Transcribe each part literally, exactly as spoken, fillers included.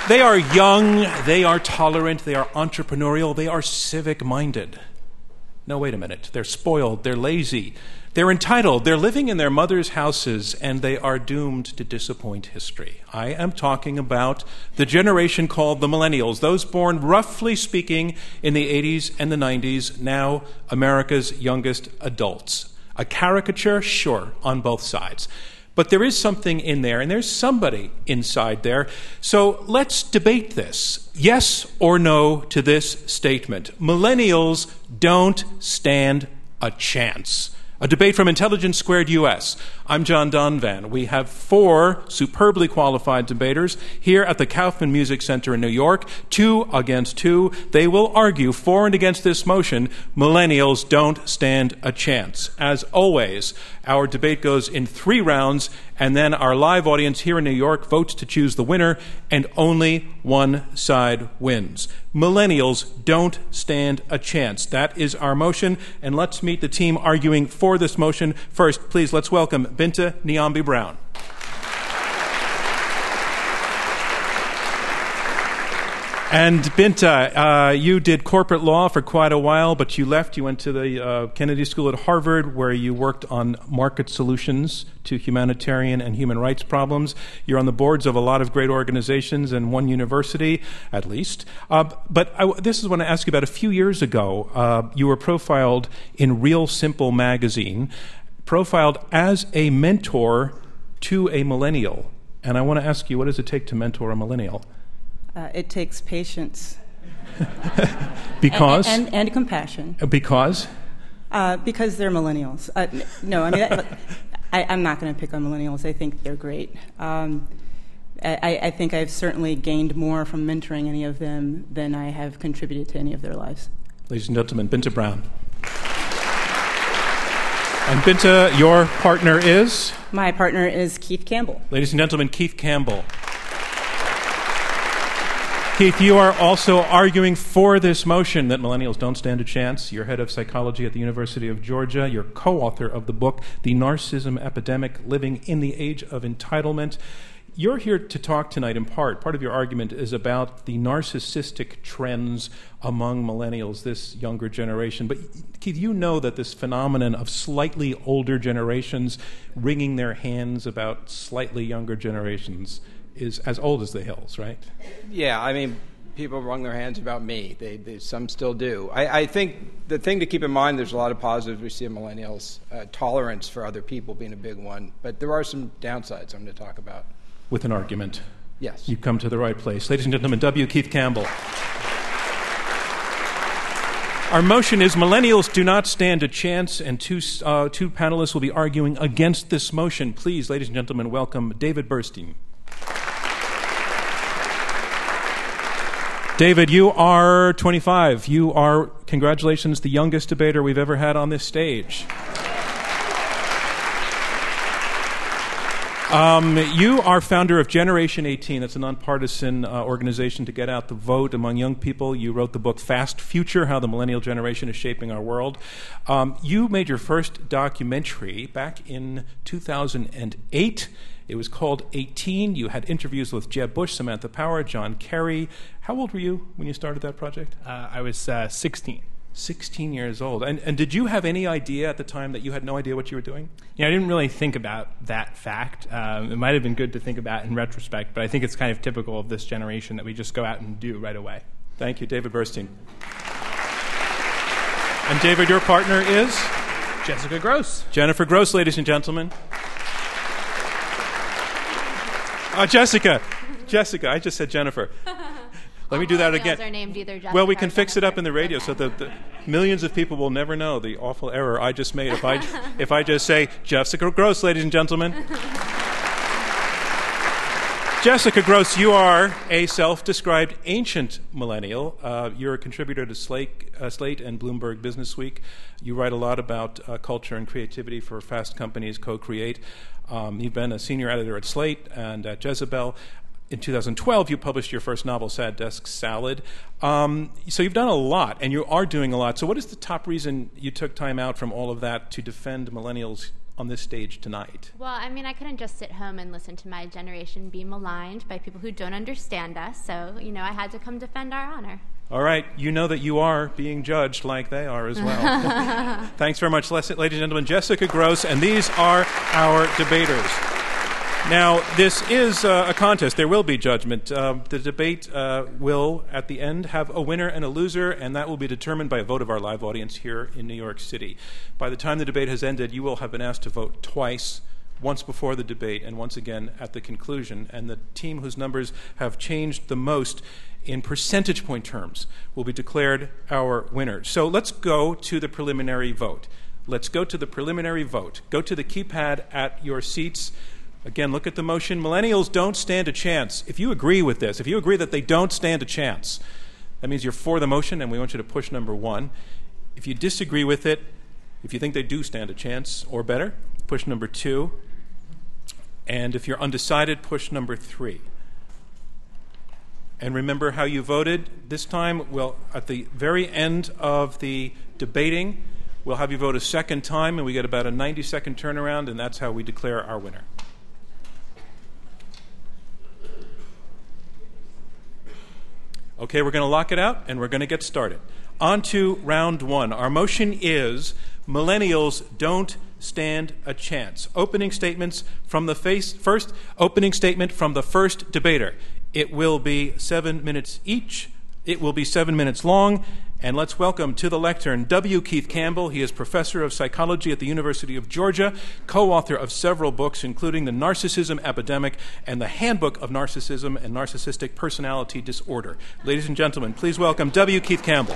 They are young, they are tolerant, they are entrepreneurial, they are civic-minded. No, wait a minute. They're spoiled, they're lazy, they're entitled, they're living in their mother's houses, and they are doomed to disappoint history. I am talking about the generation called the millennials, those born, roughly speaking, in the eighties and the nineties, now America's youngest adults. A caricature? Sure, on both sides. But there is something in there, and there's somebody inside there. So let's debate this. Yes or no to this statement. Millennials don't stand a chance. A debate from Intelligence Squared U S. I'm John Donvan. We have four superbly qualified debaters here at the Kaufman Music Center in New York, two against two. They will argue for and against this motion, millennials don't stand a chance. As always, our debate goes in three rounds, and then our live audience here in New York votes to choose the winner, and only one side wins. Millennials don't stand a chance. That is our motion, and let's meet the team arguing for this motion. First, please, let's welcome Binta Niambi-Brown. And Binta, uh, you did corporate law for quite a while, but you left. You went to the uh, Kennedy School at Harvard, where you worked on market solutions to humanitarian and human rights problems. You're on the boards of a lot of great organizations and one university, at least. Uh, but I, this is what I asked you about. A few years ago, uh, you were profiled in Real Simple magazine, profiled as a mentor to a millennial. And I want to ask you, what does it take to mentor a millennial? Uh, it takes patience. Because? And, and, and compassion. Because? Uh, because they're millennials. Uh, no, I mean, that, I, I'm not going to pick on millennials. I think they're great. Um, I, I think I've certainly gained more from mentoring any of them than I have contributed to any of their lives. Ladies and gentlemen, Binta Brown. And Binta, your partner is? My partner is Keith Campbell. Ladies and gentlemen, Keith Campbell. Keith, you are also arguing for this motion that millennials don't stand a chance. You're head of psychology at the University of Georgia. You're co-author of the book, The Narcissism Epidemic, Living in the Age of Entitlement. You're here to talk tonight in part. Part of your argument is about the narcissistic trends among millennials, this younger generation. But Keith, you know that this phenomenon of slightly older generations wringing their hands about slightly younger generations is as old as the hills, right? Yeah, I mean, people wrung their hands about me. They, they some still do. I, I think the thing to keep in mind, there's a lot of positives we see in millennials, uh, tolerance for other people being a big one, but there are some downsides I'm going to talk about. With an argument. Yes. You've come to the right place. Ladies and gentlemen, W. Keith Campbell. Our motion is millennials do not stand a chance, and two, uh, two panelists will be arguing against this motion. Please, ladies and gentlemen, welcome David Burstein. David, you are twenty-five. You are, congratulations, the youngest debater we've ever had on this stage. Um, you are founder of Generation eighteen. That's a nonpartisan uh, organization to get out the vote among young people. You wrote the book Fast Future, How the Millennial Generation is Shaping Our World. Um, you made your first documentary back in two thousand eight. It was called eighteen. You had interviews with Jeb Bush, Samantha Power, John Kerry. How old were you when you started that project? Uh, I was uh, sixteen. sixteen years old. And, and did you have any idea at the time that you had no idea what you were doing? Yeah, I didn't really think about that fact. Um, it might have been good to think about in retrospect, but I think it's kind of typical of this generation that we just go out and do right away. Thank you, David Burstein. And David, your partner is? Jessica Gross. Jennifer Gross, ladies and gentlemen. Uh, Jessica. Jessica, I just said Jennifer. Let me do that again. Are named either Jessica well, we can or fix it Jennifer. up in the radio so that the millions of people will never know the awful error I just made if I, if I just say Jessica Gross, ladies and gentlemen. Jessica Gross, you are a self-described ancient millennial. Uh, you're a contributor to Slate, uh, Slate and Bloomberg Business Week. You write a lot about uh, culture and creativity for Fast Companies, Co-Create. Um, you've been a senior editor at Slate and at Jezebel. In two thousand twelve, you published your first novel, Sad Desk Salad. Um, so you've done a lot, and you are doing a lot. So what is the top reason you took time out from all of that to defend millennials' on this stage tonight? Well, I mean, I couldn't just sit home and listen to my generation be maligned by people who don't understand us. So, you know, I had to come defend our honor. All right. You know that you are being judged like they are as well. Thanks very much, ladies and gentlemen. Jessica Grose, and these are our debaters. Now, this is uh, a contest. There will be judgment. Uh, the debate uh, will, at the end, have a winner and a loser, and that will be determined by a vote of our live audience here in New York City. By the time the debate has ended, you will have been asked to vote twice, once before the debate and once again at the conclusion. And the team whose numbers have changed the most in percentage point terms will be declared our winner. So let's go to the preliminary vote. Let's go to the preliminary vote. Go to the keypad at your seats. Again, look at the motion. Millennials don't stand a chance. If you agree with this, if you agree that they don't stand a chance, that means you're for the motion, and we want you to push number one. If you disagree with it, if you think they do stand a chance or better, push number two. And if you're undecided, push number three. And remember how you voted. This time, we'll, at the very end of the debating, we'll have you vote a second time, and we get about a ninety-second turnaround, and that's how we declare our winner. Okay, we're going to lock it out, and we're going to get started. On to round one. Our motion is millennials don't stand a chance. Opening statements from the face, first opening statement from the first debater. It will be seven minutes each. It will be seven minutes long. And let's welcome to the lectern W. Keith Campbell. He is professor of psychology at the University of Georgia, co-author of several books, including The Narcissism Epidemic and The Handbook of Narcissism and Narcissistic Personality Disorder. Ladies and gentlemen, please welcome W. Keith Campbell.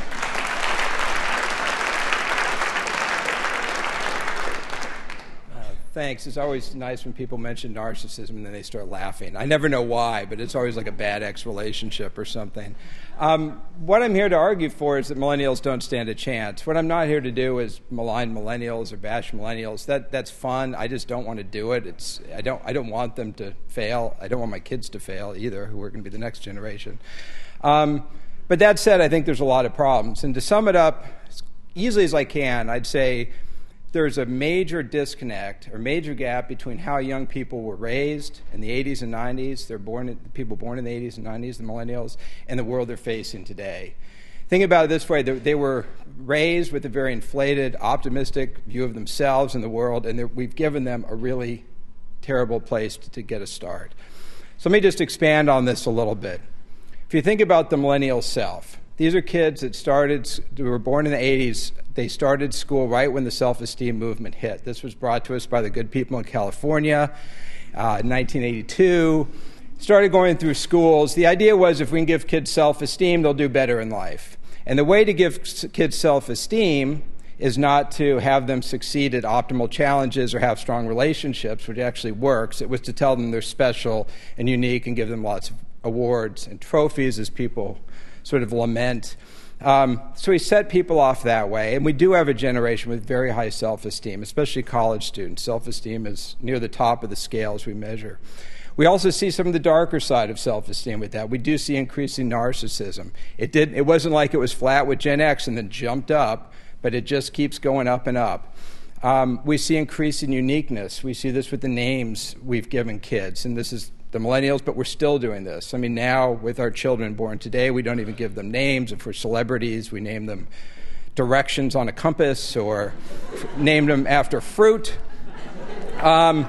Thanks. It's always nice when people mention narcissism and then they start laughing. I never know why, but it's always like a bad ex-relationship or something. Um, what I'm here to argue for is that millennials don't stand a chance. What I'm not here to do is malign millennials or bash millennials. That that's fun. I just don't want to do it. It's I don't I don't want them to fail. I don't want my kids to fail either, who are going to be the next generation. Um, but that said, I think there's a lot of problems. And to sum it up as easily as I can, I'd say there's a major disconnect or major gap between how young people were raised in the eighties and nineties, they're born, the people born in the eighties and nineties, the millennials, and the world they're facing today. Think about it this way, they were raised with a very inflated, optimistic view of themselves and the world, and we've given them a really terrible place to, to get a start. So let me just expand on this a little bit. If you think about the millennial self, these are kids that started, who were born in the eighties. They started school right when the self-esteem movement hit. This was brought to us by the good people in California uh, in nineteen eighty-two. Started going through schools. The idea was if we can give kids self-esteem, they'll do better in life. And the way to give kids self-esteem is not to have them succeed at optimal challenges or have strong relationships, which actually works. It was to tell them they're special and unique and give them lots of awards and trophies as people sort of lament. Um, so we set people off that way, and we do have a generation with very high self-esteem, especially college students. Self-esteem is near the top of the scale as we measure. We also see some of the darker side of self-esteem with that. We do see increasing narcissism. It did. It wasn't like it was flat with Gen X and then jumped up, but it just keeps going up and up. Um, we see increasing uniqueness. We see this with the names we've given kids, and this is the millennials, but we're still doing this. I mean, now with our children born today, we don't even give them names. If we're celebrities, we name them directions on a compass or f- name them after fruit. Um,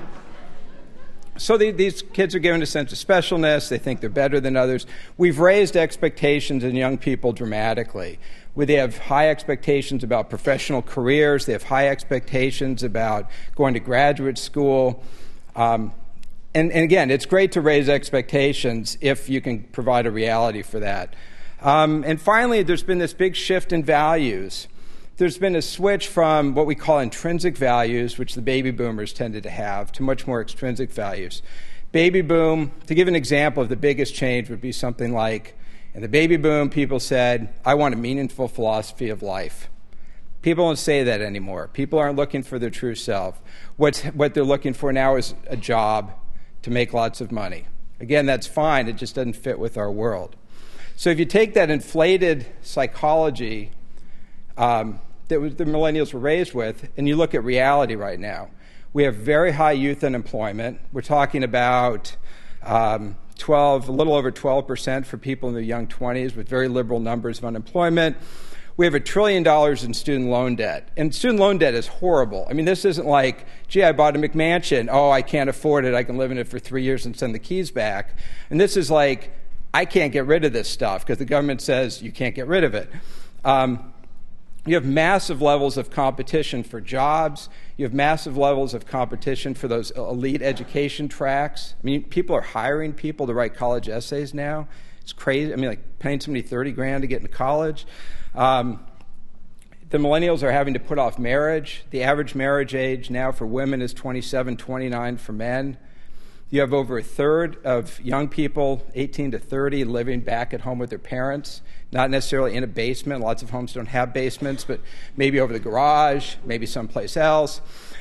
so the, these kids are given a sense of specialness. They think they're better than others. We've raised expectations in young people dramatically. Where they have high expectations about professional careers. They have high expectations about going to graduate school. Um, And, and again, it's great to raise expectations if you can provide a reality for that. Um, and finally, there's been this big shift in values. There's been a switch from what we call intrinsic values, which the baby boomers tended to have, to much more extrinsic values. Baby boom, to give an example of the biggest change, would be something like, in the baby boom, people said, I want a meaningful philosophy of life. People don't say that anymore. People aren't looking for their true self. What's, what they're looking for now is a job to make lots of money. Again, that's fine. It just doesn't fit with our world. So if you take that inflated psychology um, that was, the millennials were raised with, and you look at reality right now, We have very high youth unemployment. We're talking about um, twelve, a little over twelve percent for people in their young twenties with very liberal numbers of unemployment. We have a trillion dollars in student loan debt. And student loan debt is horrible. I mean, this isn't like, gee, I bought a McMansion. Oh, I can't afford it. I can live in it for three years and send the keys back. And this is like, I can't get rid of this stuff because the government says you can't get rid of it. Um, you have massive levels of competition for jobs. You have massive levels of competition for those elite education tracks. I mean, people are hiring people to write college essays now. It's crazy. I mean, like paying somebody thirty grand to get into college. Um, the millennials are having to put off marriage. The average marriage age now for women is twenty-seven, twenty-nine for men. You have over a third of young people, eighteen to thirty, living back at home with their parents, not necessarily in a basement. Lots of homes don't have basements, but maybe over the garage, maybe someplace else.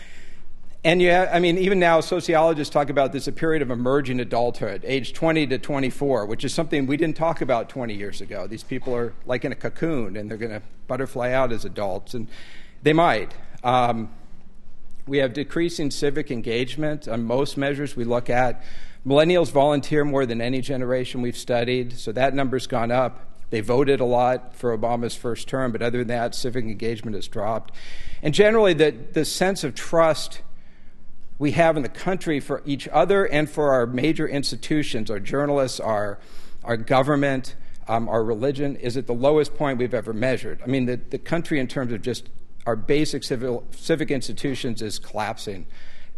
And you have, I mean, even now sociologists talk about this, a period of emerging adulthood, age twenty to twenty-four, which is something we didn't talk about twenty years ago. These people are like in a cocoon, and they're going to butterfly out as adults, and they might. Um, we have decreasing civic engagement. On most measures we look at, millennials volunteer more than any generation we've studied, so that number's gone up. They voted a lot for Obama's first term, but other than that, civic engagement has dropped. And generally, the, the sense of trust we have in the country for each other and for our major institutions, our journalists, our, our government, um, our religion, is at the lowest point we've ever measured. I mean, the, the country in terms of just our basic civil, civic institutions is collapsing.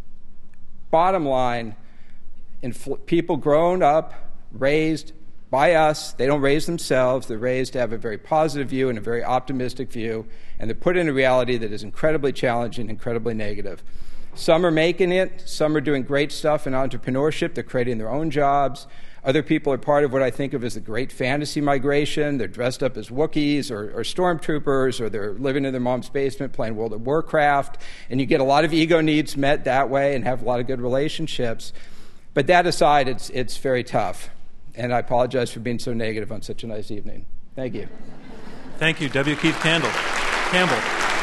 Bottom line, infl- people grown up, raised by us, they don't raise themselves, they're raised to have a very positive view and a very optimistic view, and they're put in a reality that is incredibly challenging, incredibly negative. Some are making it. Some are doing great stuff in entrepreneurship. They're creating their own jobs. Other people are part of what I think of as the great fantasy migration. They're dressed up as Wookiees or, or stormtroopers, or they're living in their mom's basement playing World of Warcraft. And you get a lot of ego needs met that way and have a lot of good relationships. But that aside, it's, it's very tough. And I apologize for being so negative on such a nice evening. Thank you. Thank you, W. Keith Campbell. Campbell.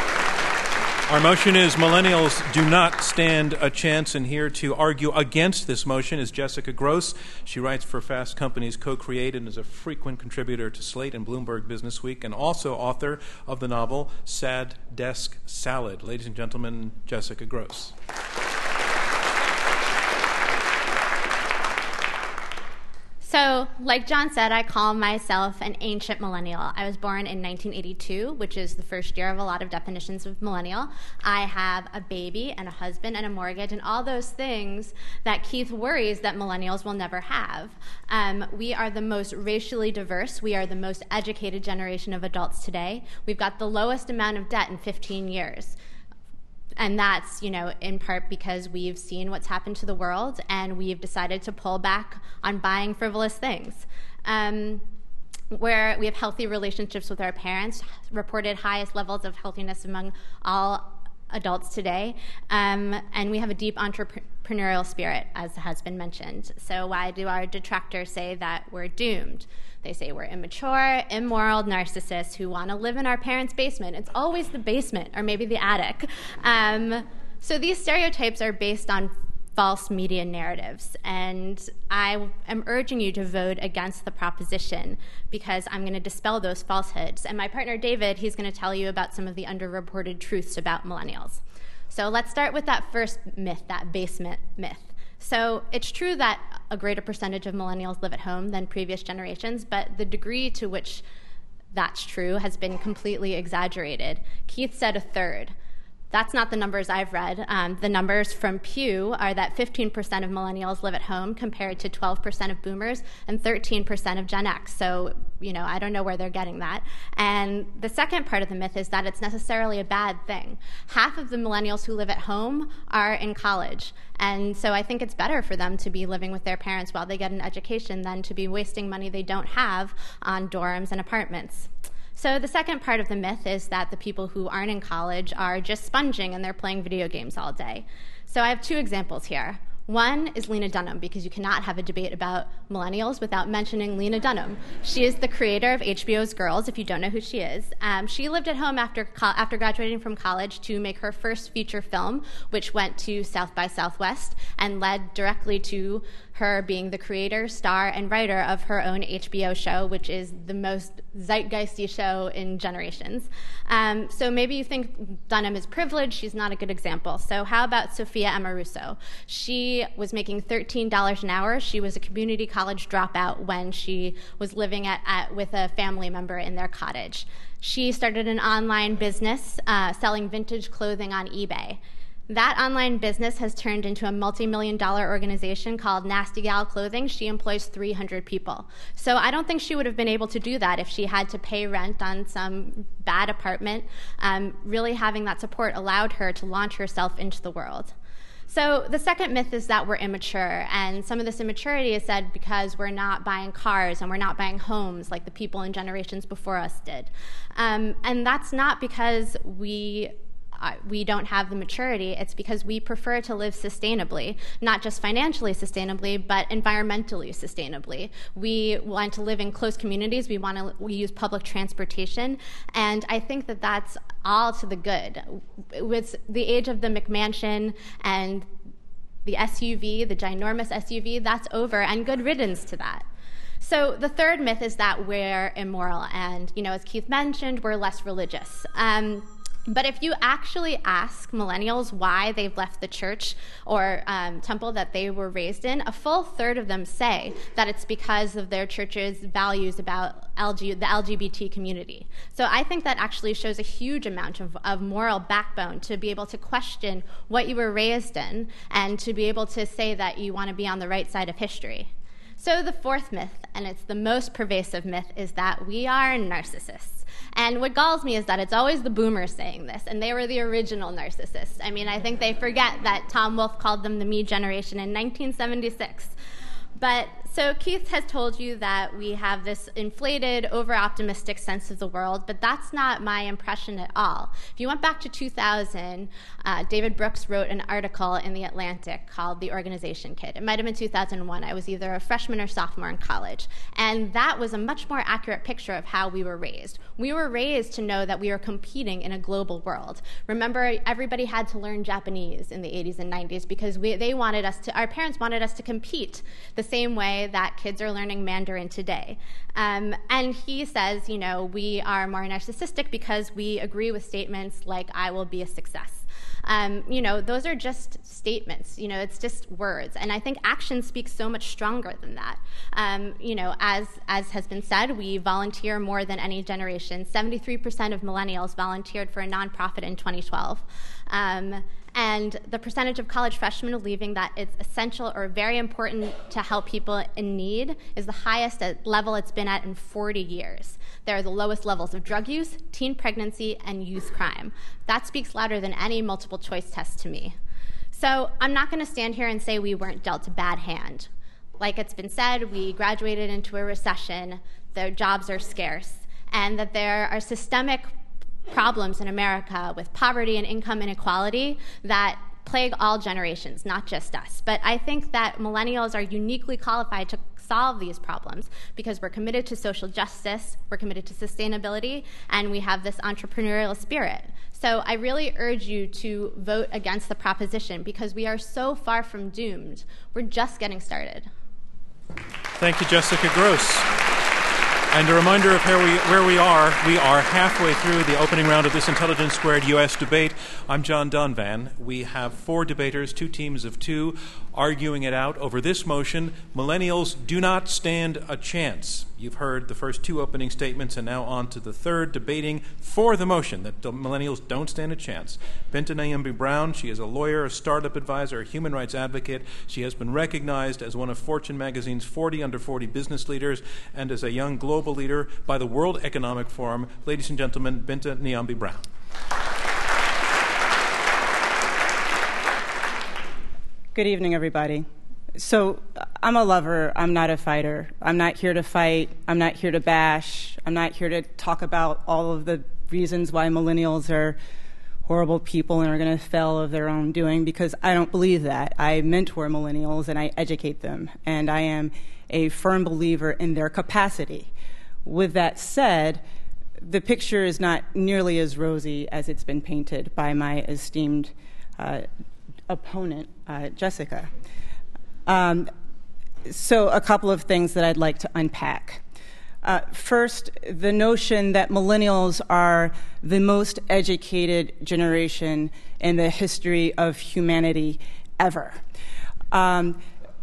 Our motion is millennials do not stand a chance, and here to argue against this motion is Jessica Gross. She writes for Fast Company's Co-Create and is a frequent contributor to Slate and Bloomberg Businessweek, and also author of the novel Sad Desk Salad. Ladies and gentlemen, Jessica Gross. So, like John said, I call myself an ancient millennial. I was born in nineteen eighty-two, which is the first year of a lot of definitions of millennial. I have a baby and a husband and a mortgage and all those things that Keith worries that millennials will never have. Um, we are the most racially diverse. We are the most educated generation of adults today. We've got the lowest amount of debt in fifteen years. And that's, you know, in part because we've seen what's happened to the world and we've decided to pull back on buying frivolous things. Um, where we have healthy relationships with our parents, reported highest levels of healthiness among all adults today, um, and we have a deep entrepreneurial spirit, as has been mentioned. So why do our detractors say that we're doomed? They say we're immature, immoral narcissists who want to live in our parents' basement. It's always the basement or maybe the attic. Um, so these stereotypes are based on false media narratives, and I am urging you to vote against the proposition because I'm going to dispel those falsehoods. And my partner David, he's going to tell you about some of the underreported truths about millennials. So let's start with that first myth, that basement myth. So it's true that a greater percentage of millennials live at home than previous generations, but the degree to which that's true has been completely exaggerated. Keith said a third. That's not the numbers I've read. Um, the numbers from Pew are that fifteen percent of millennials live at home compared to twelve percent of boomers and thirteen percent of Gen X. So, you know, I don't know where they're getting that. And the second part of the myth is that it's necessarily a bad thing. Half of the millennials who live at home are in college. And so I think it's better for them to be living with their parents while they get an education than to be wasting money they don't have on dorms and apartments. So the second part of the myth is that the people who aren't in college are just sponging and they're playing video games all day. So I have two examples here. One is Lena Dunham, because you cannot have a debate about millennials without mentioning Lena Dunham. She is the creator of H B O's Girls, if you don't know who she is. Um, she lived at home after co- after graduating from college to make her first feature film, which went to South by Southwest and led directly to her being the creator, star, and writer of her own H B O show, which is the most zeitgeisty show in generations. Um, so maybe you think Dunham is privileged. She's not a good example. So how about Sophia Amoruso? She was making thirteen dollars an hour. She was a community college dropout when she was living at, at with a family member in their cottage. She started an online business uh, selling vintage clothing on eBay. That online business has turned into a multi-million dollar organization called Nasty Gal Clothing. She employs three hundred people. So I don't think she would have been able to do that if she had to pay rent on some bad apartment. Um, really having that support allowed her to launch herself into the world. So the second myth is that we're immature, and some of this immaturity is said because we're not buying cars and we're not buying homes like the people in generations before us did. Um, and that's not because we Uh, we don't have the maturity. It's because we prefer to live sustainably, not just financially sustainably, but environmentally sustainably. We want to live in close communities. We want to we use public transportation, and I think that that's all to the good. With the age of the McMansion and the S U V, the ginormous S U V, that's over, and good riddance to that. So the third myth is that we're immoral, and you know, as Keith mentioned, we're less religious. Um, But if you actually ask millennials why they've left the church or um, temple that they were raised in, a full third of them say that it's because of their church's values about L G, the L G B T community. So I think that actually shows a huge amount of, of moral backbone to be able to question what you were raised in and to be able to say that you want to be on the right side of history. So the fourth myth, and it's the most pervasive myth, is that we are narcissists. And what galls me is that it's always the boomers saying this, and they were the original narcissists. I mean, I think they forget that Tom Wolfe called them the me generation in nineteen seventy-six. But so Keith has told you that we have this inflated, over-optimistic sense of the world, but that's not my impression at all. If you went back to two thousand, uh, David Brooks wrote an article in The Atlantic called The Organization Kid. It might have been two thousand one. I was either a freshman or sophomore in college. And that was a much more accurate picture of how we were raised. We were raised to know that we were competing in a global world. Remember, everybody had to learn Japanese in the eighties and nineties because we, they wanted us to, our parents wanted us to compete the same way that kids are learning Mandarin today. Um, and he says, you know, we are more narcissistic because we agree with statements like, I will be a success. Um, you know, those are just statements. You know, it's just words. And I think action speaks so much stronger than that. Um, you know, as as has been said, we volunteer more than any generation. seventy-three percent of millennials volunteered for a nonprofit in twenty twelve. Um, and the percentage of college freshmen believing that it's essential or very important to help people in need is the highest level it's been at in forty years. There are the lowest levels of drug use, teen pregnancy, and youth crime. That speaks louder than any multiple choice test to me. So I'm not going to stand here and say we weren't dealt a bad hand. Like it's been said, we graduated into a recession, the jobs are scarce, and that there are systemic problems in America with poverty and income inequality that plague all generations, not just us. But I think that millennials are uniquely qualified to solve these problems because we're committed to social justice, we're committed to sustainability, and we have this entrepreneurial spirit. So I really urge you to vote against the proposition because we are so far from doomed. We're just getting started. Thank you, Jessica Gross. And a reminder of where we, where we are. We are halfway through the opening round of this Intelligence Squared U S debate. I'm John Donvan. We have four debaters, two teams of two, arguing it out over this motion: millennials do not stand a chance. You've heard the first two opening statements, and now on to the third, debating for the motion that the millennials don't stand a chance. Binta Niambi Brown, she is a lawyer, a startup advisor, a human rights advocate. She has been recognized as one of Fortune magazine's forty under forty business leaders and as a young global leader by the World Economic Forum. Ladies and gentlemen, Binta Niambi Brown. Good evening, everybody. So I'm a lover. I'm not a fighter. I'm not here to fight. I'm not here to bash. I'm not here to talk about all of the reasons why millennials are horrible people and are going to fail of their own doing, because I don't believe that. I mentor millennials and I educate them, and I am a firm believer in their capacity. With that said, the picture is not nearly as rosy as it's been painted by my esteemed uh, opponent, uh, Jessica. Um, so a couple of things that I'd like to unpack. Uh, first, the notion that millennials are the most educated generation in the history of humanity ever. Um,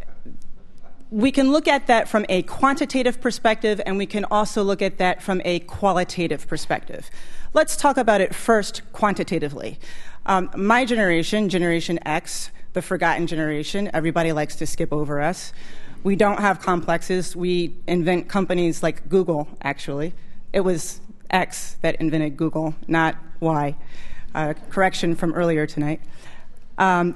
we can look at that from a quantitative perspective, and we can also look at that from a qualitative perspective. Let's talk about it first quantitatively. Um, my generation, Generation X, the forgotten generation, everybody likes to skip over us. We don't have complexes. We invent companies like Google, actually. It was X that invented Google, not Y. Uh, correction from earlier tonight. Um,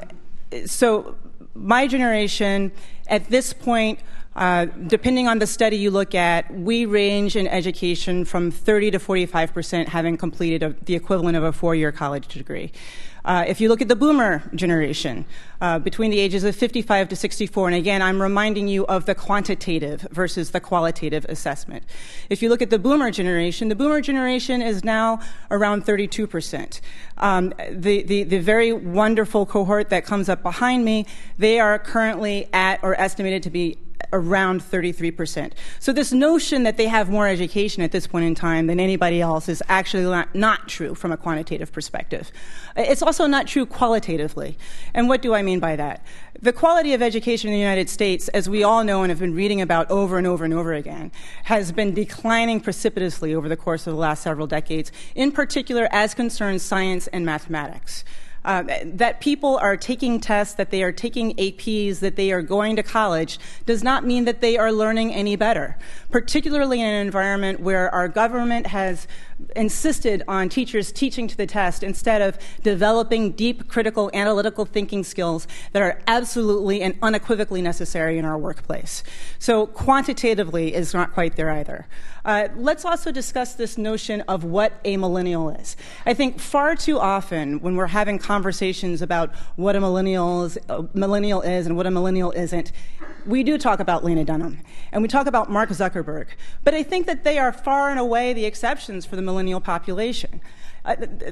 so my generation, at this point, uh, depending on the study you look at, we range in education from thirty to forty-five percent having completed a, the equivalent of a four-year college degree. Uh, if you look at the boomer generation, uh, between the ages of fifty-five to sixty-four, and again, I'm reminding you of the quantitative versus the qualitative assessment. If you look at the boomer generation, the boomer generation is now around thirty-two percent. Um, the, the, the very wonderful cohort that comes up behind me, they are currently at or estimated to be around thirty-three percent. So this notion that they have more education at this point in time than anybody else is actually not, not true from a quantitative perspective. It's also not true qualitatively. And what do I mean by that? The quality of education in the United States, as we all know and have been reading about over and over and over again, has been declining precipitously over the course of the last several decades, in particular as concerns science and mathematics. Uh, that people are taking tests, that they are taking A Ps, that they are going to college, does not mean that they are learning any better, particularly in an environment where our government has insisted on teachers teaching to the test instead of developing deep, critical, analytical thinking skills that are absolutely and unequivocally necessary in our workplace. So quantitatively is not quite there either. Uh, let's also discuss this notion of what a millennial is. I think far too often when we're having conversations about what a millennial is, a millennial is and what a millennial isn't, we do talk about Lena Dunham, and we talk about Mark Zuckerberg, but I think that they are far and away the exceptions for the millennial population. Uh,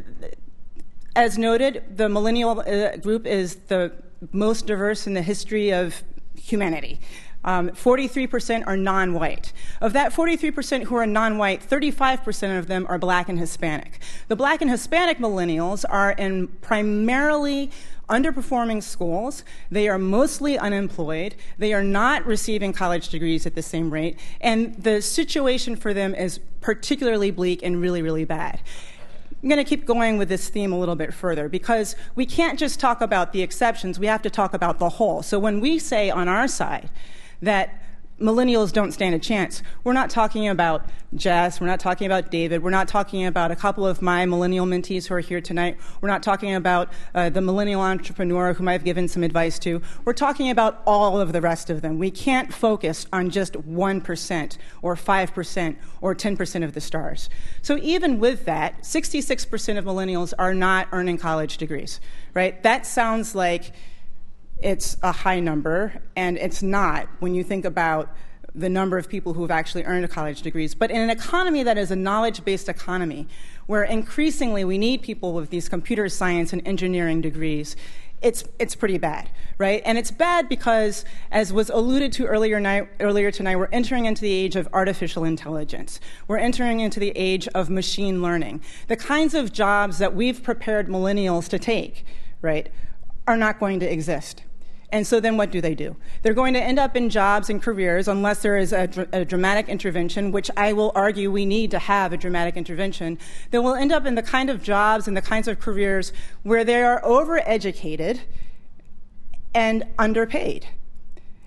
as noted, the millennial uh, group is the most diverse in the history of humanity. Um, forty-three percent are non-white. Of that forty-three percent who are non-white, thirty-five percent of them are black and Hispanic. The black and Hispanic millennials are in primarily underperforming schools. They are mostly unemployed. They are not receiving college degrees at the same rate. And the situation for them is particularly bleak and really, really bad. I'm going to keep going with this theme a little bit further because we can't just talk about the exceptions. We have to talk about the whole. So when we say on our side that millennials don't stand a chance, we're not talking about Jess, we're not talking about David, we're not talking about a couple of my millennial mentees who are here tonight, we're not talking about uh, the millennial entrepreneur whom I've given some advice to, we're talking about all of the rest of them. We can't focus on just one percent or five percent or ten percent of the stars. So even with that, sixty-six percent of millennials are not earning college degrees, right? That sounds like it's a high number, and it's not when you think about the number of people who have actually earned college degrees. But in an economy that is a knowledge-based economy, where increasingly we need people with these computer science and engineering degrees, it's it's pretty bad, right? And it's bad because, as was alluded to earlier, night, earlier tonight, we're entering into the age of artificial intelligence. We're entering into the age of machine learning. The kinds of jobs that we've prepared millennials to take, right, are not going to exist. And so then what do they do? They're going to end up in jobs and careers unless there is a, dr- a dramatic intervention, which I will argue we need to have a dramatic intervention. They will end up in the kind of jobs and the kinds of careers where they are overeducated and underpaid.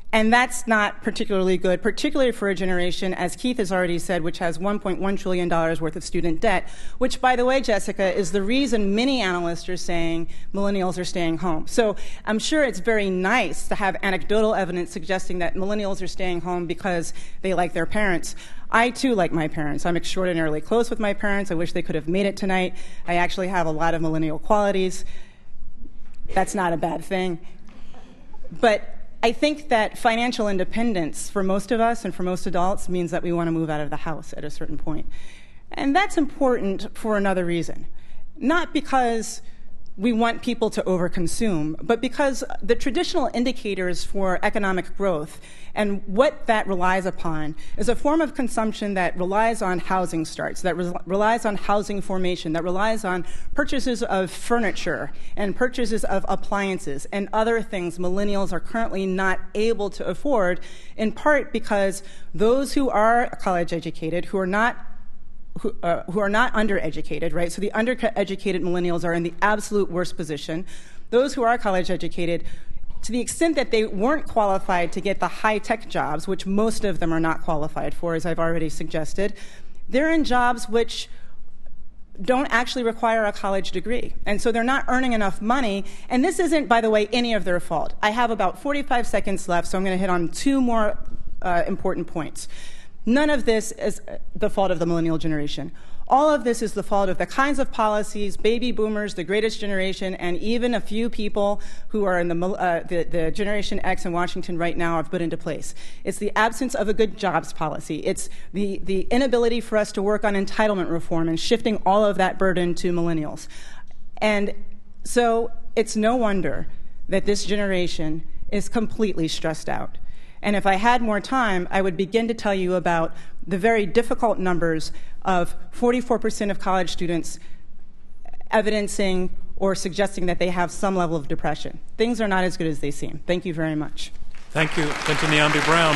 And that's not particularly good, particularly for a generation, as Keith has already said, which has one point one trillion dollars worth of student debt, which, by the way, Jessica, is the reason many analysts are saying millennials are staying home. So I'm sure it's very nice to have anecdotal evidence suggesting that millennials are staying home because they like their parents. I, too, like my parents. I'm extraordinarily close with my parents. I wish they could have made it tonight. I actually have a lot of millennial qualities. That's not a bad thing. But I think that financial independence for most of us and for most adults means that we want to move out of the house at a certain point. And that's important for another reason. Not because we want people to overconsume, but because the traditional indicators for economic growth and what that relies upon is a form of consumption that relies on housing starts, that re- relies on housing formation, that relies on purchases of furniture and purchases of appliances and other things millennials are currently not able to afford, in part because those who are college educated, who are not Who, uh, who are not undereducated, right? So the undereducated millennials are in the absolute worst position. Those who are college educated, to the extent that they weren't qualified to get the high-tech jobs, which most of them are not qualified for, as I've already suggested, they're in jobs which don't actually require a college degree. And so they're not earning enough money. And this isn't, by the way, any of their fault. I have about forty-five seconds left, so I'm going to hit on two more uh, important points. None of this is the fault of the millennial generation. All of this is the fault of the kinds of policies baby boomers, the greatest generation, and even a few people who are in the, uh, the, the Generation X in Washington right now have put into place. It's the absence of a good jobs policy. It's the, the inability for us to work on entitlement reform and shifting all of that burden to millennials. And so it's no wonder that this generation is completely stressed out. And if I had more time, I would begin to tell you about the very difficult numbers of forty-four percent of college students evidencing or suggesting that they have some level of depression. Things are not as good as they seem. Thank you very much. Thank you, Clinton Nyambe-Brown.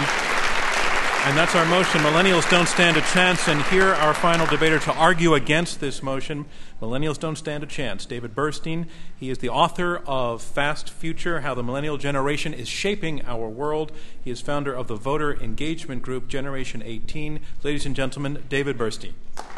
And that's our motion, Millennials Don't Stand a Chance. And here, our final debater to argue against this motion, Millennials Don't Stand a Chance, David Burstein. He is the author of Fast Future, How the Millennial Generation is Shaping Our World. He is founder of the voter engagement group Generation eighteen. Ladies and gentlemen, David Burstein.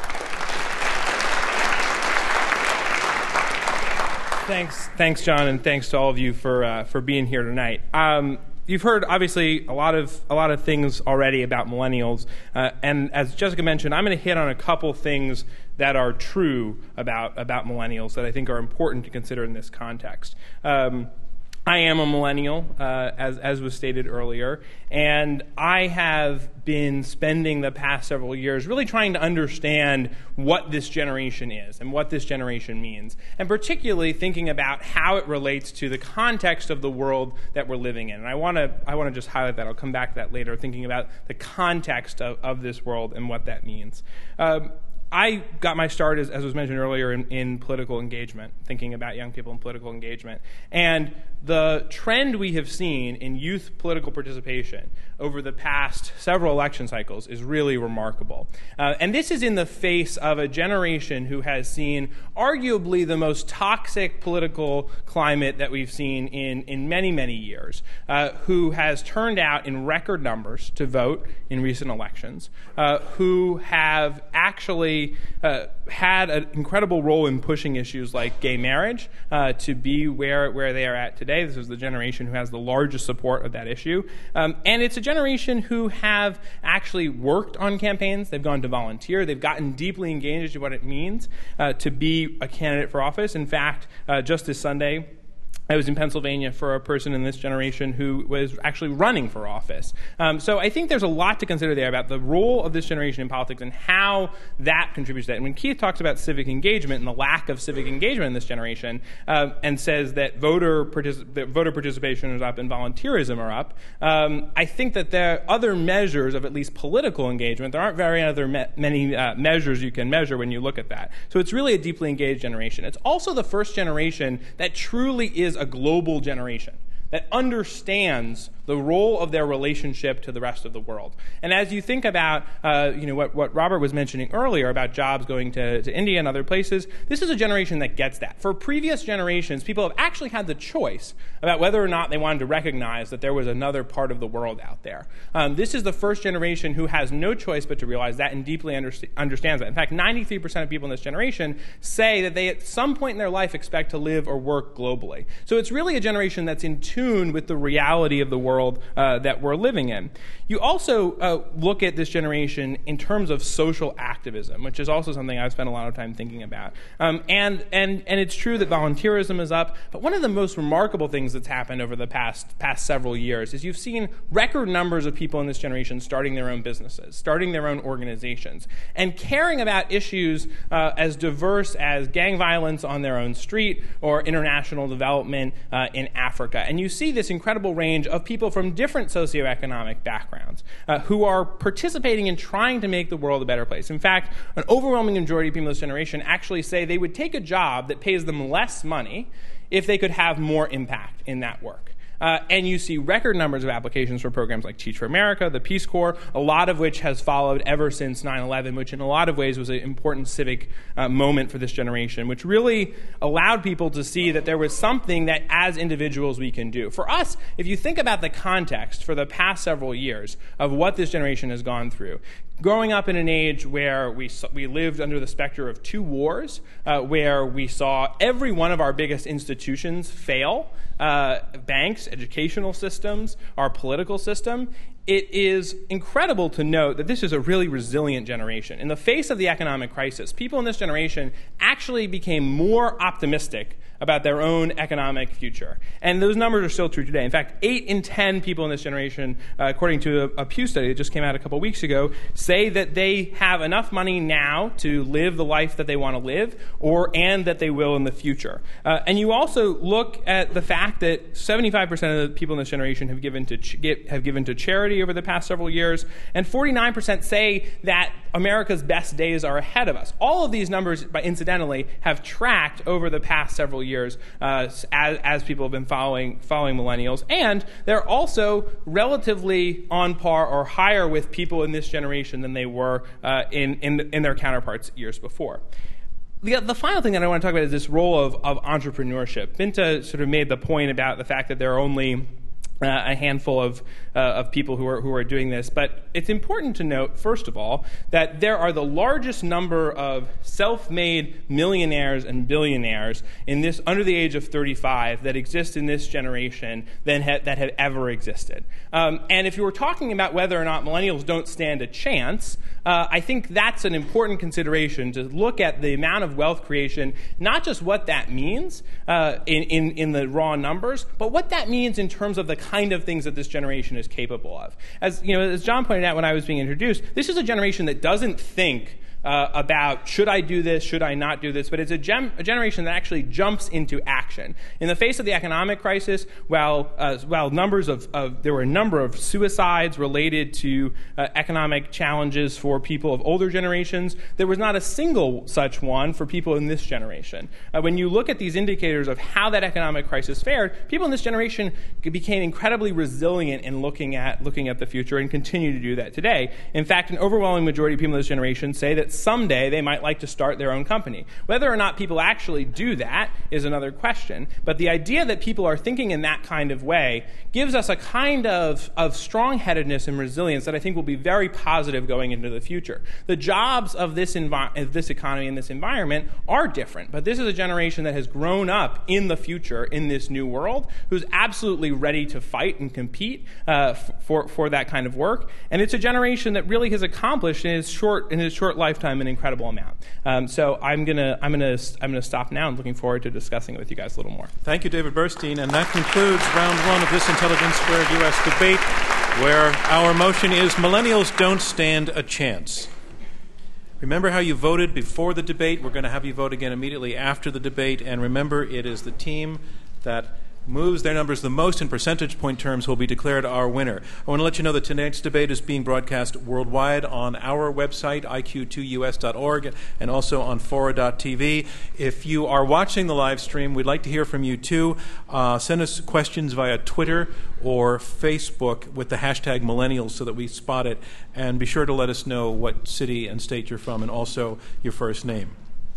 Thanks, thanks, John, and thanks to all of you for uh, for being here tonight. Um, You've heard, obviously, a lot of a lot of things already about millennials, uh, and as Jessica mentioned, I'm going to hit on a couple things that are true about about millennials that I think are important to consider in this context. Um, I am a millennial, uh, as as was stated earlier, and I have been spending the past several years really trying to understand what this generation is and what this generation means, and particularly thinking about how it relates to the context of the world that we're living in. And I want to I want to just highlight that. I'll come back to that later, thinking about the context of, of this world and what that means. Um, I got my start, as, as was mentioned earlier, in, in political engagement, thinking about young people in political engagement. And the trend we have seen in youth political participation over the past several election cycles is really remarkable. Uh, and this is in the face of a generation who has seen arguably the most toxic political climate that we've seen in, in many, many years, uh, who has turned out in record numbers to vote in recent elections, uh, who have actually Uh, had an incredible role in pushing issues like gay marriage uh, to be where, where they are at today. This is the generation who has the largest support of that issue. Um, and it's a generation who have actually worked on campaigns. They've gone to volunteer. They've gotten deeply engaged in what it means uh, to be a candidate for office. In fact, uh, just this Sunday, I was in Pennsylvania for a person in this generation who was actually running for office. Um, so I think there's a lot to consider there about the role of this generation in politics and how that contributes to that. And when Keith talks about civic engagement and the lack of civic engagement in this generation uh, and says that voter, particip- that voter participation is up and volunteerism are up, um, I think that there are other measures of at least political engagement. There aren't very other me- many uh, measures you can measure when you look at that. So it's really a deeply engaged generation. It's also the first generation that truly is a global generation. that understands the role of their relationship to the rest of the world. And as you think about uh, you know, what, what Robert was mentioning earlier about jobs going to, to India and other places, this is a generation that gets that. For previous generations, people have actually had the choice about whether or not they wanted to recognize that there was another part of the world out there. Um, this is the first generation who has no choice but to realize that and deeply underst- understands that. In fact, ninety-three percent of people in this generation say that they at some point in their life expect to live or work globally. So it's really a generation that's in tune with the reality of the world uh, that we're living in. You also uh, look at this generation in terms of social activism, which is also something I've spent a lot of time thinking about. Um, and, and, and it's true that volunteerism is up, but one of the most remarkable things that's happened over the past, past several years is you've seen record numbers of people in this generation starting their own businesses, starting their own organizations, and caring about issues uh, as diverse as gang violence on their own street or international development uh, in Africa. And you see this incredible range of people from different socioeconomic backgrounds uh, who are participating in trying to make the world a better place. In fact, an overwhelming majority of people in this generation actually say they would take a job that pays them less money if they could have more impact in that work. Uh, and you see record numbers of applications for programs like Teach for America, the Peace Corps, a lot of which has followed ever since nine eleven, which in a lot of ways was an important civic uh, moment for this generation, which really allowed people to see that there was something that as individuals we can do. For us, if you think about the context for the past several years of what this generation has gone through, growing up in an age where we we lived under the specter of two wars, uh, where we saw every one of our biggest institutions fail, uh, banks, educational systems, our political system, it is incredible to note that this is a really resilient generation. In the face of the economic crisis, people in this generation actually became more optimistic about their own economic future. And those numbers are still true today. In fact, eight in ten people in this generation, uh, according to a, a Pew study that just came out a couple weeks ago, say that they have enough money now to live the life that they want to live, or and that they will in the future. Uh, and you also look at the fact that seventy-five percent of the people in this generation have given to ch- get, have given to charity over the past several years, and forty-nine percent say that America's best days are ahead of us. All of these numbers, by incidentally, have tracked over the past several years. years uh, as, as people have been following following millennials. And they're also relatively on par or higher with people in this generation than they were uh, in, in, in their counterparts years before. The, the final thing that I want to talk about is this role of, of entrepreneurship. Binta sort of made the point about the fact that there are only Uh, a handful of uh, of people who are who are doing this, but it's important to note, first of all, that there are the largest number of self-made millionaires and billionaires in this under the age of thirty-five that exist in this generation than ha- that have ever existed. Um, and if you were talking about whether or not millennials don't stand a chance, uh, I think that's an important consideration to look at the amount of wealth creation, not just what that means uh, in, in in the raw numbers, but what that means in terms of the kind of things that this generation is capable of. As you know, as John pointed out when I was being introduced, this is a generation that doesn't think Uh, about should I do this, should I not do this, but it's a, gem- a generation that actually jumps into action. In the face of the economic crisis, while, uh, while numbers of, of, there were a number of suicides related to uh, economic challenges for people of older generations, there was not a single such one for people in this generation. Uh, when you look at these indicators of how that economic crisis fared, people in this generation became incredibly resilient in looking at, looking at the future and continue to do that today. In fact, an overwhelming majority of people in this generation say that someday they might like to start their own company. Whether or not people actually do that is another question, but the idea that people are thinking in that kind of way gives us a kind of, of strong-headedness and resilience that I think will be very positive going into the future. The jobs of this, envi- of this economy and this environment are different, but this is a generation that has grown up in the future in this new world, who's absolutely ready to fight and compete uh, f- for, for that kind of work, and it's a generation that really has accomplished in its short, in its short lifetime an incredible amount. Um, so I'm gonna I'm gonna I'm gonna stop now and looking forward to discussing it with you guys a little more. Thank you, David Burstein, and that concludes round one of this Intelligence Squared U S debate, where our motion is millennials don't stand a chance. Remember how you voted before the debate. We're going to have you vote again immediately after the debate, and remember, it is the team that moves their numbers the most in percentage point terms will be declared our winner. I want to let you know that tonight's debate is being broadcast worldwide on our website, I Q two U S dot org, and also on Fora dot T V. If you are watching the live stream, we'd like to hear from you too. Uh, send us questions via Twitter or Facebook with the hashtag millennials so that we spot it. And be sure to let us know what city and state you're from and also your first name.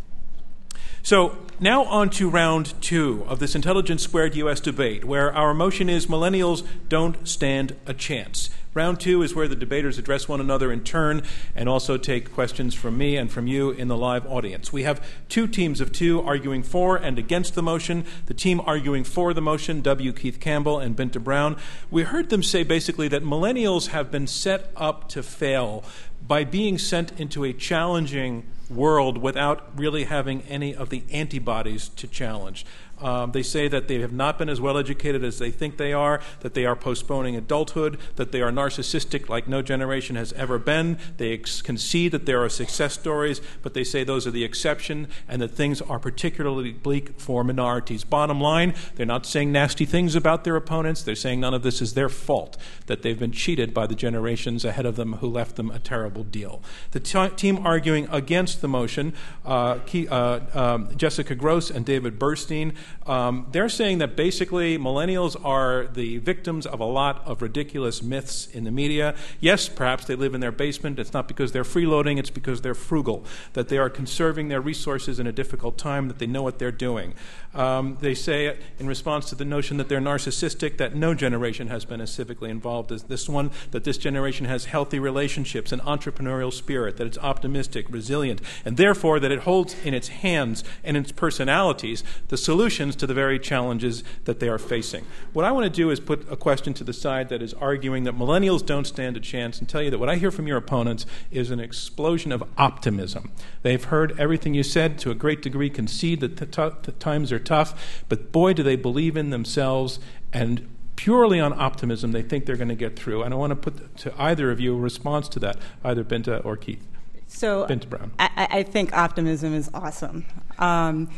So now on to round two of this Intelligence Squared U S debate, where our motion is millennials don't stand a chance. Round two is where the debaters address one another in turn and also take questions from me and from you in the live audience. We have two teams of two arguing for and against the motion. The team arguing for the motion, W. Keith Campbell and Binta Brown. We heard them say basically that millennials have been set up to fail by being sent into a challenging world without really having any of the antibodies to challenge. Um, they say that they have not been as well educated as they think they are, that they are postponing adulthood, that they are narcissistic like no generation has ever been. They ex- concede that there are success stories, but they say those are the exception and that things are particularly bleak for minorities. Bottom line, they're not saying nasty things about their opponents. They're saying none of this is their fault, that they've been cheated by the generations ahead of them who left them a terrible deal. The t- team arguing against the motion, uh, Key, uh, um, Jessica Gross and David Burstein, Um, they're saying that basically millennials are the victims of a lot of ridiculous myths in the media. Yes, perhaps they live in their basement. It's not because they're freeloading, it's because they're frugal, that they are conserving their resources in a difficult time, that they know what they're doing. Um, they say in response to the notion that they're narcissistic, that no generation has been as civically involved as this one, that this generation has healthy relationships, an entrepreneurial spirit, that it's optimistic, resilient, and therefore that it holds in its hands and its personalities the solutions to the very challenges that they are facing. What I want to do is put a question to the side that is arguing that millennials don't stand a chance and tell you that what I hear from your opponents is an explosion of optimism. They've heard everything you said to a great degree, concede that the, t- the times are tough, but boy, do they believe in themselves, and purely on optimism they think they're going to get through. And I want to put to either of you a response to that, either Binta or Keith. So Binta Brown. I, I think optimism is awesome. Um,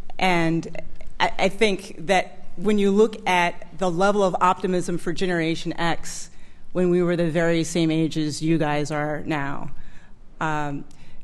and I, I think that when you look at the level of optimism for Generation X when we were the very same age as you guys are now, um,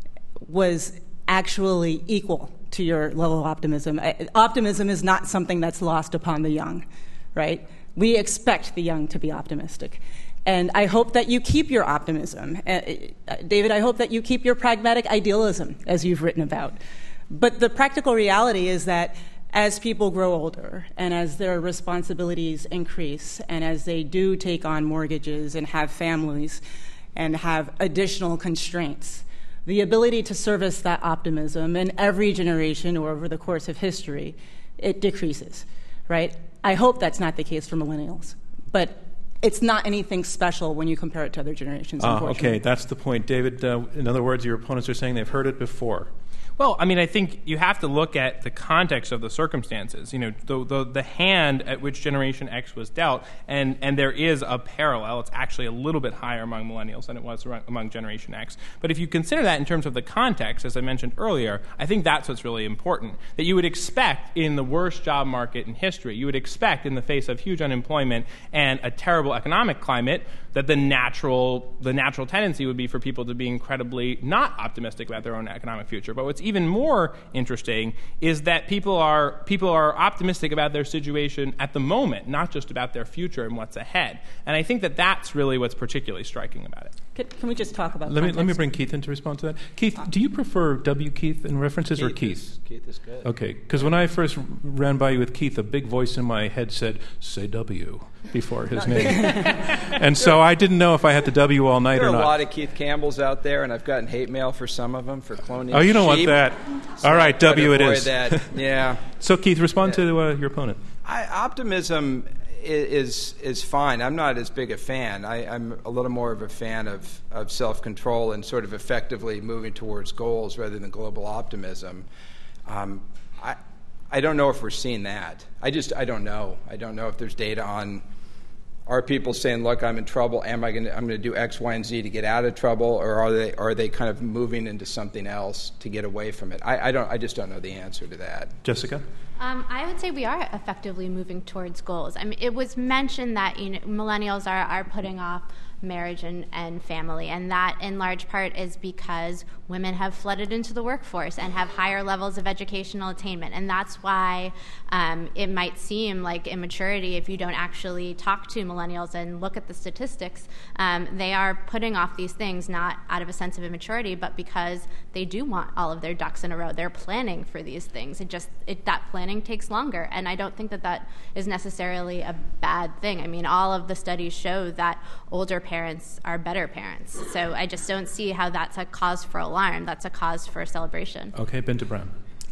was actually equal to your level of optimism. I, optimism is not something that's lost upon the young, right? We expect the young to be optimistic. And I hope that you keep your optimism. Uh, uh, David, I hope that you keep your pragmatic idealism, as you've written about. But the practical reality is that as people grow older and as their responsibilities increase and as they do take on mortgages and have families and have additional constraints, the ability to service that optimism in every generation or over the course of history, it decreases, right? I hope that's not the case for millennials, but it's not anything special when you compare it to other generations, Ah, unfortunately. okay, that's the point. David, uh, in other words, your opponents are saying they've heard it before. Well, I mean, I think you have to look at the context of the circumstances. You know, the the, the hand at which Generation X was dealt, and, and there is a parallel. It's actually a little bit higher among millennials than it was among Generation X. But if you consider that in terms of the context, as I mentioned earlier, I think that's what's really important. That you would expect in the worst job market in history, you would expect in the face of huge unemployment and a terrible economic climate, that the natural the natural tendency would be for people to be incredibly not optimistic about their own economic future. But what's even more interesting is that people are people are optimistic about their situation at the moment, not just about their future and what's ahead. And I think that that's really what's particularly striking about it. Can, can we just talk about Let me context? let me bring Keith in to respond to that. Keith, do you prefer W. Keith in references or Keith? Is, Keith is good. Okay, because when I first ran by you with Keith, a big voice in my head said, say W before his name. And so I didn't know if I had to W all night There or are not. a lot of Keith Campbells out there, and I've gotten hate mail for some of them for cloning Oh, you don't want sheep. that. So All I right, try to W it avoid is. That. Yeah. So Keith, respond to uh, your opponent. I, optimism is is fine. I'm not as big a fan. I, I'm a little more of a fan of, of self-control and sort of effectively moving towards goals rather than global optimism. Um, I I don't know if we're seeing that. I just I don't know. I don't know if there's data on are people saying, look, I'm in trouble, am I going to, I'm going to do X, Y, and Z to get out of trouble, or are they are they kind of moving into something else to get away from it? I, I don't I just don't know the answer to that. Jessica? Um, I would say we are effectively moving towards goals. I mean, it was mentioned that, you know, millennials are, are putting off marriage and, and family, and that in large part is because women have flooded into the workforce and have higher levels of educational attainment, and that's why um, it might seem like immaturity if you don't actually talk to millennials and look at the statistics. Um, they are putting off these things not out of a sense of immaturity, but because they do want all of their ducks in a row. They're planning for these things. It just it, that planning takes longer, and I don't think that that is necessarily a bad thing. I mean, all of the studies show that older parents are better parents. So I just don't see how that's a cause for alarm. That's a cause for celebration. Okay, Binta Brown.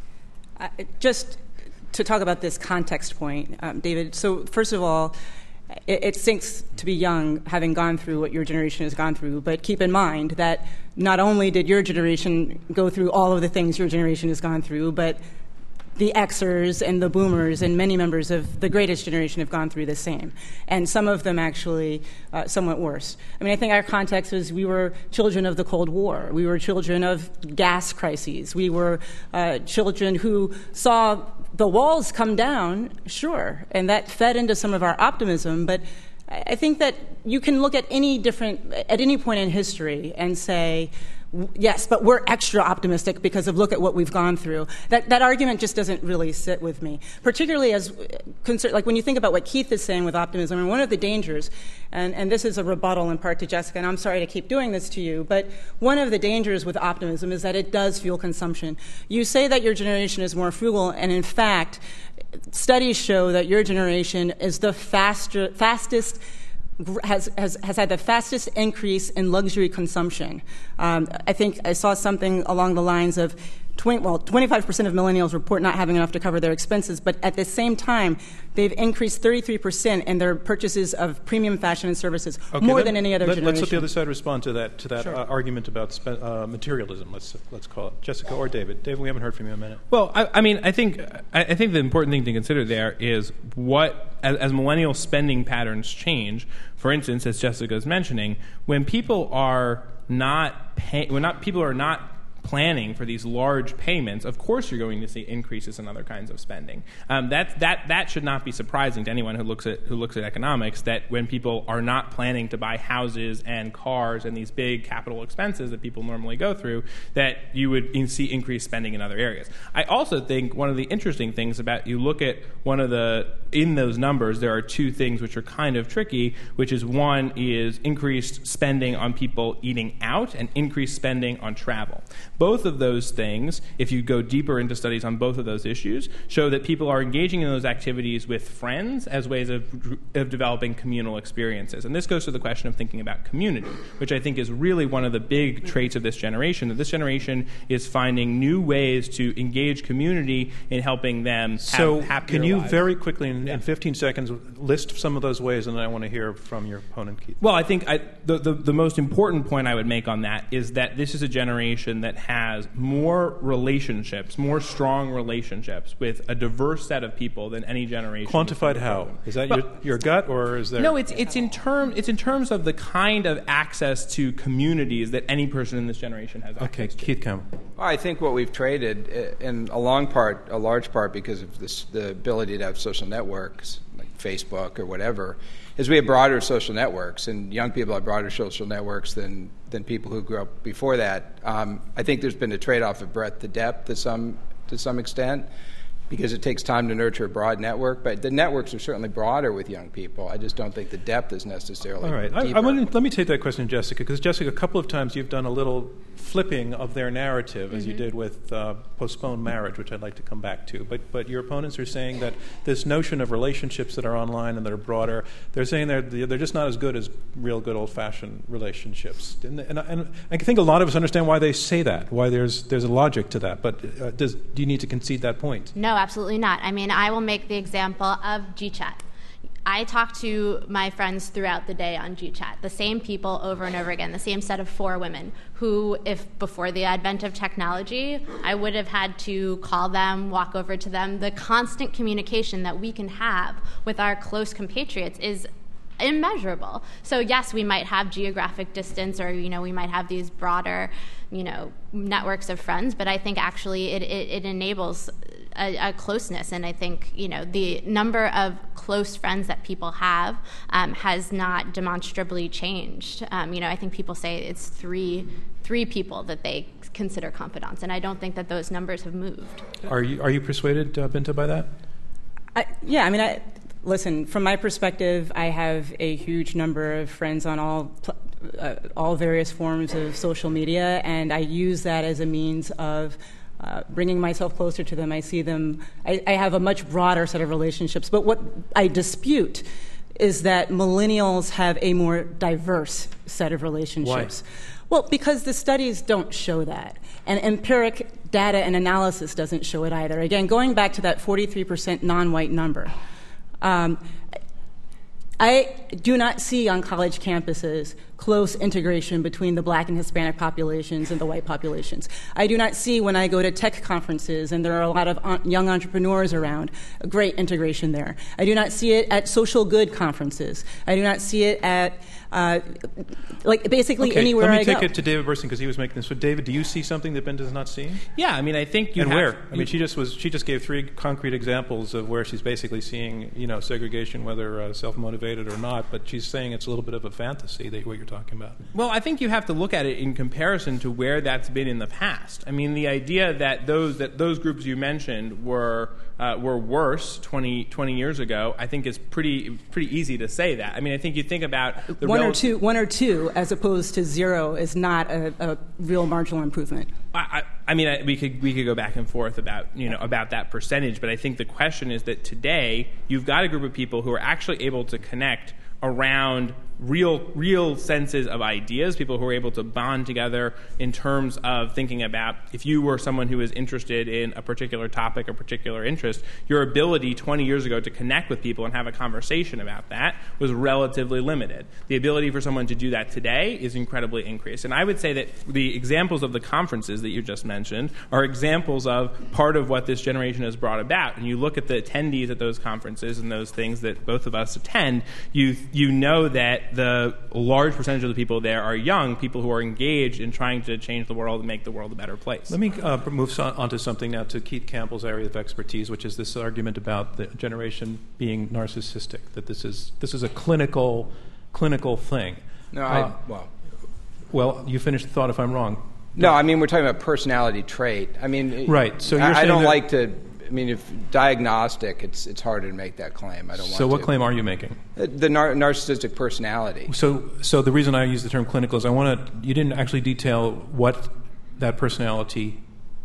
Uh, just to talk about this context point, um, David, so first of all, it, it sinks to be young, having gone through what your generation has gone through, but keep in mind that not only did your generation go through all of the things your generation has gone through, but the Xers and the Boomers and many members of the greatest generation have gone through the same, and some of them actually uh, somewhat worse. I mean, I think our context was we were children of the Cold War. We were children of gas crises. We were uh, children who saw the walls come down, sure, and that fed into some of our optimism, but I think that you can look at any different, at any point in history and say, yes, but we're extra optimistic because of look at what we've gone through. That that argument just doesn't really sit with me, particularly as concern, like when you think about what Keith is saying with optimism. And one of the dangers, and, and this is a rebuttal in part to Jessica, and I'm sorry to keep doing this to you, but one of the dangers with optimism is that it does fuel consumption. You say that your generation is more frugal, and in fact, studies show that your generation is the faster, fastest. Has, has has had the fastest increase in luxury consumption. Um, I think I saw something along the lines of, twenty, well, twenty-five percent of millennials report not having enough to cover their expenses, but at the same time, they've increased thirty-three percent in their purchases of premium fashion and services, okay, more let, than any other let, generation. Let's let the other side respond to that to that Sure. uh, argument about spe- uh, materialism. Let's let's call it Jessica or David. David, we haven't heard from you in a minute. Well, I, I mean, I think I, I think the important thing to consider there is what, as, as millennial spending patterns change. For instance, as Jessica is mentioning, when people are not pay, when not people are not planning for these large payments, of course you're going to see increases in other kinds of spending. Um, that that that should not be surprising to anyone who looks at who looks at economics. That when people are not planning to buy houses and cars and these big capital expenses that people normally go through, that you would in- see increased spending in other areas. I also think one of the interesting things about you look at one of the in those numbers, there are two things which are kind of tricky, which is one is increased spending on people eating out and increased spending on travel. Both of those things, if you go deeper into studies on both of those issues, show that people are engaging in those activities with friends as ways of, of developing communal experiences. And this goes to the question of thinking about community, which I think is really one of the big traits of this generation, that this generation is finding new ways to engage community in helping them have so happier can you lives. very quickly, in, Yeah. in fifteen seconds, list some of those ways, and then I want to hear from your opponent, Keith. Well, I think I, the, the the most important point I would make on that is that this is a generation that has more relationships, more strong relationships with a diverse set of people than any generation. Quantified how? Is that Well, your, your gut, or is there... No, it's it's in term it's in terms of the kind of access to communities that any person in this generation has access Okay, to. Keith Campbell. Well, I think what we've traded, uh, in a long part, a large part, because of this, the ability to have social networks like Facebook or whatever, is we have broader social networks, and young people have broader social networks than than people who grew up before that. Um, I think there's been a trade-off of breadth to depth to some to some extent, because it takes time to nurture a broad network. But the networks are certainly broader with young people. I just don't think the depth is necessarily All right. I, deeper. I want let me take that question, Jessica, because, Jessica, a couple of times you've done a little flipping of their narrative, as mm-hmm. you did with uh, postponed marriage, which I'd like to come back to. But but your opponents are saying that this notion of relationships that are online and that are broader, they're saying they're, they're just not as good as real good old-fashioned relationships. And, and, and I think a lot of us understand why they say that, why there's there's a logic to that. But uh, does, do you need to concede that point? No, absolutely not. I mean, I will make the example of GChat. I talk to my friends throughout the day on GChat, the same people over and over again, the same set of four women who, if before the advent of technology, I would have had to call them, walk over to them. The constant communication that we can have with our close compatriots is immeasurable. So yes, we might have geographic distance, or you know, we might have these broader, you know, networks of friends. But I think actually it it, it enables a, a closeness, and I think you know the number of close friends that people have um, has not demonstrably changed. Um, you know, I think people say it's three three people that they consider confidants, and I don't think that those numbers have moved. Are you are you persuaded, uh, Binta, by that? I, yeah, I mean, I, listen, from my perspective, I have a huge number of friends on all uh, all various forms of social media, and I use that as a means of uh, bringing myself closer to them. I see them, I, I have a much broader set of relationships, but what I dispute is that millennials have a more diverse set of relationships. Why? Well, because the studies don't show that. And empiric data and analysis doesn't show it either. Again, going back to that forty-three percent non-white number, um, I do not see on college campuses close integration between the black and Hispanic populations and the white populations. I do not see, when I go to tech conferences and there are a lot of young entrepreneurs around, a great integration there. I do not see it at social good conferences. I do not see it at, uh, like, basically okay, anywhere I go. Let me take it to David Burstein, because he was making this. So, David, do you see something that Ben does not see? Yeah, I mean, I think you and have... where? I mean, she just was. She just gave three concrete examples of where she's basically seeing, you know, segregation, whether uh, self-motivated or not, but she's saying it's a little bit of a fantasy, that what you're talking about. Well, I think you have to look at it in comparison to where that's been in the past. I mean, the idea that those that those groups you mentioned were uh, were worse twenty, twenty years ago, I think is pretty pretty easy to say that. I mean, I think you think about the one rel- or two, one or two, as opposed to zero, is not a, a real marginal improvement. I, I, I mean, I, we could we could go back and forth about you know about that percentage, but I think the question is that today you've got a group of people who are actually able to connect around real real senses of ideas, people who are able to bond together in terms of thinking about, if you were someone who is interested in a particular topic or particular interest, your ability twenty years ago to connect with people and have a conversation about that was relatively limited. The ability for someone to do that today is incredibly increased. And I would say that the examples of the conferences that you just mentioned are examples of part of what this generation has brought about. And you look at the attendees at those conferences and those things that both of us attend, you you know that the large percentage of the people there are young people who are engaged in trying to change the world and make the world a better place. Let me uh, move on, on to something now, to Keith Campbell's area of expertise, which is this argument about the generation being narcissistic, that this is this is a clinical clinical thing. No, I, uh, well, well, you finish the thought if I'm wrong. no, I mean, we're talking about personality trait. I mean, Right, so you're I, I saying don't that- like to. I mean, if diagnostic, it's it's harder to make that claim. I don't want So what to. claim are you making? The, the nar- narcissistic personality. So, so the reason I use the term clinical is I want to. You didn't actually detail what that personality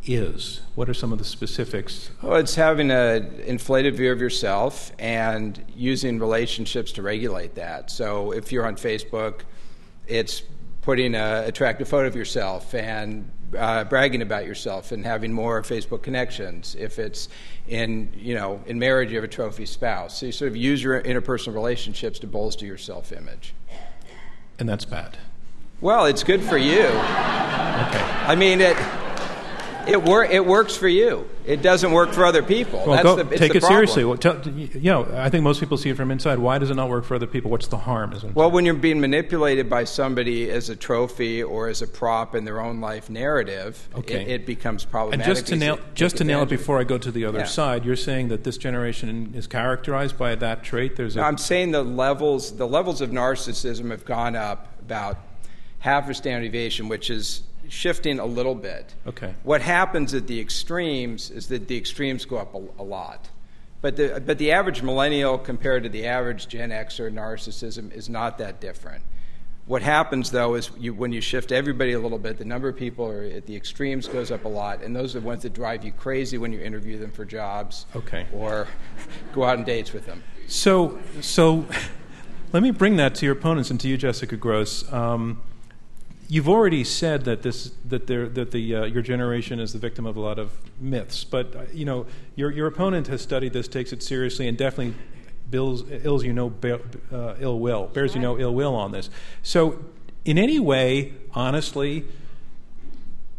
is. What are some of the specifics? Well, it's having an inflated view of yourself and using relationships to regulate that. So, if you're on Facebook, it's putting an attractive photo of yourself and uh, bragging about yourself and having more Facebook connections. If it's in, you know, in marriage, you have a trophy spouse. So you sort of use your interpersonal relationships to bolster your self-image. And that's bad. Well, it's good for you. Okay. I mean, it it wor- it works for you. It doesn't work for other people. Well, That's go, the, it's take the it problem. seriously. Well, tell, you know, I think most people see it from inside. Why does it not work for other people? What's the harm? Isn't Well, it? when you're being manipulated by somebody as a trophy or as a prop in their own life narrative, Okay. it, it becomes And problematic. just to because nail, it- just to take nail it advantage of before I go to the other Yeah. side, you're saying that this generation is characterized by that trait. There's a No, I'm saying the levels the levels of narcissism have gone up about half a standard deviation, which is shifting a little bit. Okay. What happens at the extremes is that the extremes go up a, a lot. But the, but the average millennial compared to the average Gen Xer narcissism is not that different. What happens, though, is you, when you shift everybody a little bit, the number of people are at the extremes goes up a lot, and those are the ones that drive you crazy when you interview them for jobs Okay. or go out on dates with them. So, so let me bring that to your opponents and to you, Jessica Gross. Um, you've already said that this that there that the uh, your generation is the victim of a lot of myths, but uh, you know your your opponent has studied this, takes it seriously, and definitely bills ills you no be, uh, ill will bears you no ill will on this. So, in any way, honestly,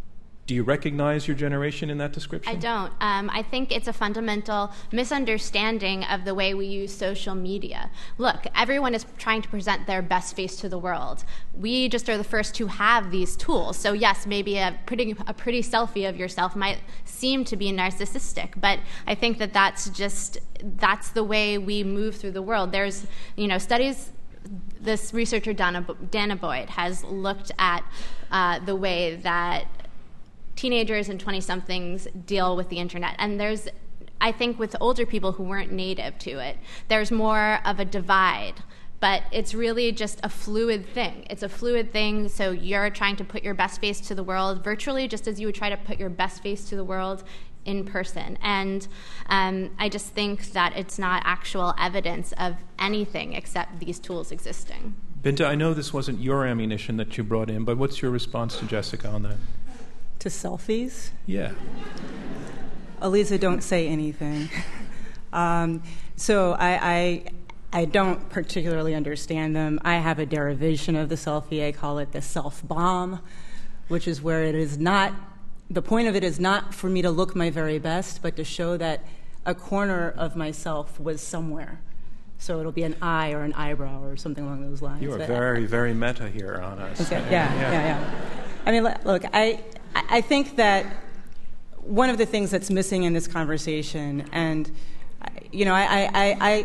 Do you recognize your generation in that description? I don't. Um, I think it's a fundamental misunderstanding of the way we use social media. Look, everyone is trying to present their best face to the world. We just are the first to have these tools. So yes, maybe a pretty a pretty selfie of yourself might seem to be narcissistic, but I think that that's just that's the way we move through the world. There's, you know, studies. This researcher Dana, Dana Boyd has looked at uh, the way that teenagers and twenty-somethings deal with the internet. And there's, I think with older people who weren't native to it, there's more of a divide. But it's really just a fluid thing. It's a fluid thing, so you're trying to put your best face to the world virtually, just as you would try to put your best face to the world in person. And um, I just think that it's not actual evidence of anything except these tools existing. Binta, I know this wasn't your ammunition that you brought in, but what's your response to Jessica on that? To selfies? Yeah. Aliza, don't say anything. um, so I, I, I don't particularly understand them. I have a derivation of the selfie. I call it the self-bomb, which is where it is not, the point of it is not for me to look my very best, but to show that a corner of myself was somewhere. So it'll be an eye or an eyebrow or something along those lines. You are but very, very meta here on us. Okay. Yeah, yeah, yeah, yeah. I mean, look, I, I think that one of the things that's missing in this conversation, and, you know, I, I, I,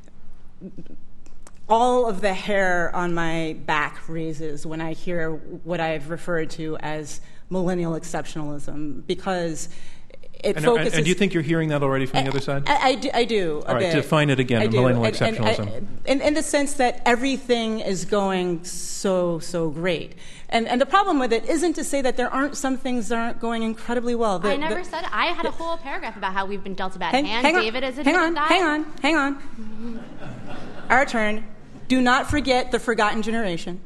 all of the hair on my back raises when I hear what I've referred to as millennial exceptionalism, because it and, focuses... And do you think you're hearing that already from the other side? I, I, do, I do a All right, bit. define it again, I do. millennial And- and exceptionalism. I- in, in the sense that everything is going so, so great. And, and the problem with it isn't to say that there aren't some things that aren't going incredibly well. The, I never the, said I had a whole paragraph about how we've been dealt a bad hang, hand. hang on, David has hang admitted on, that. hang on, hang on. Our turn. Do not forget the forgotten generation.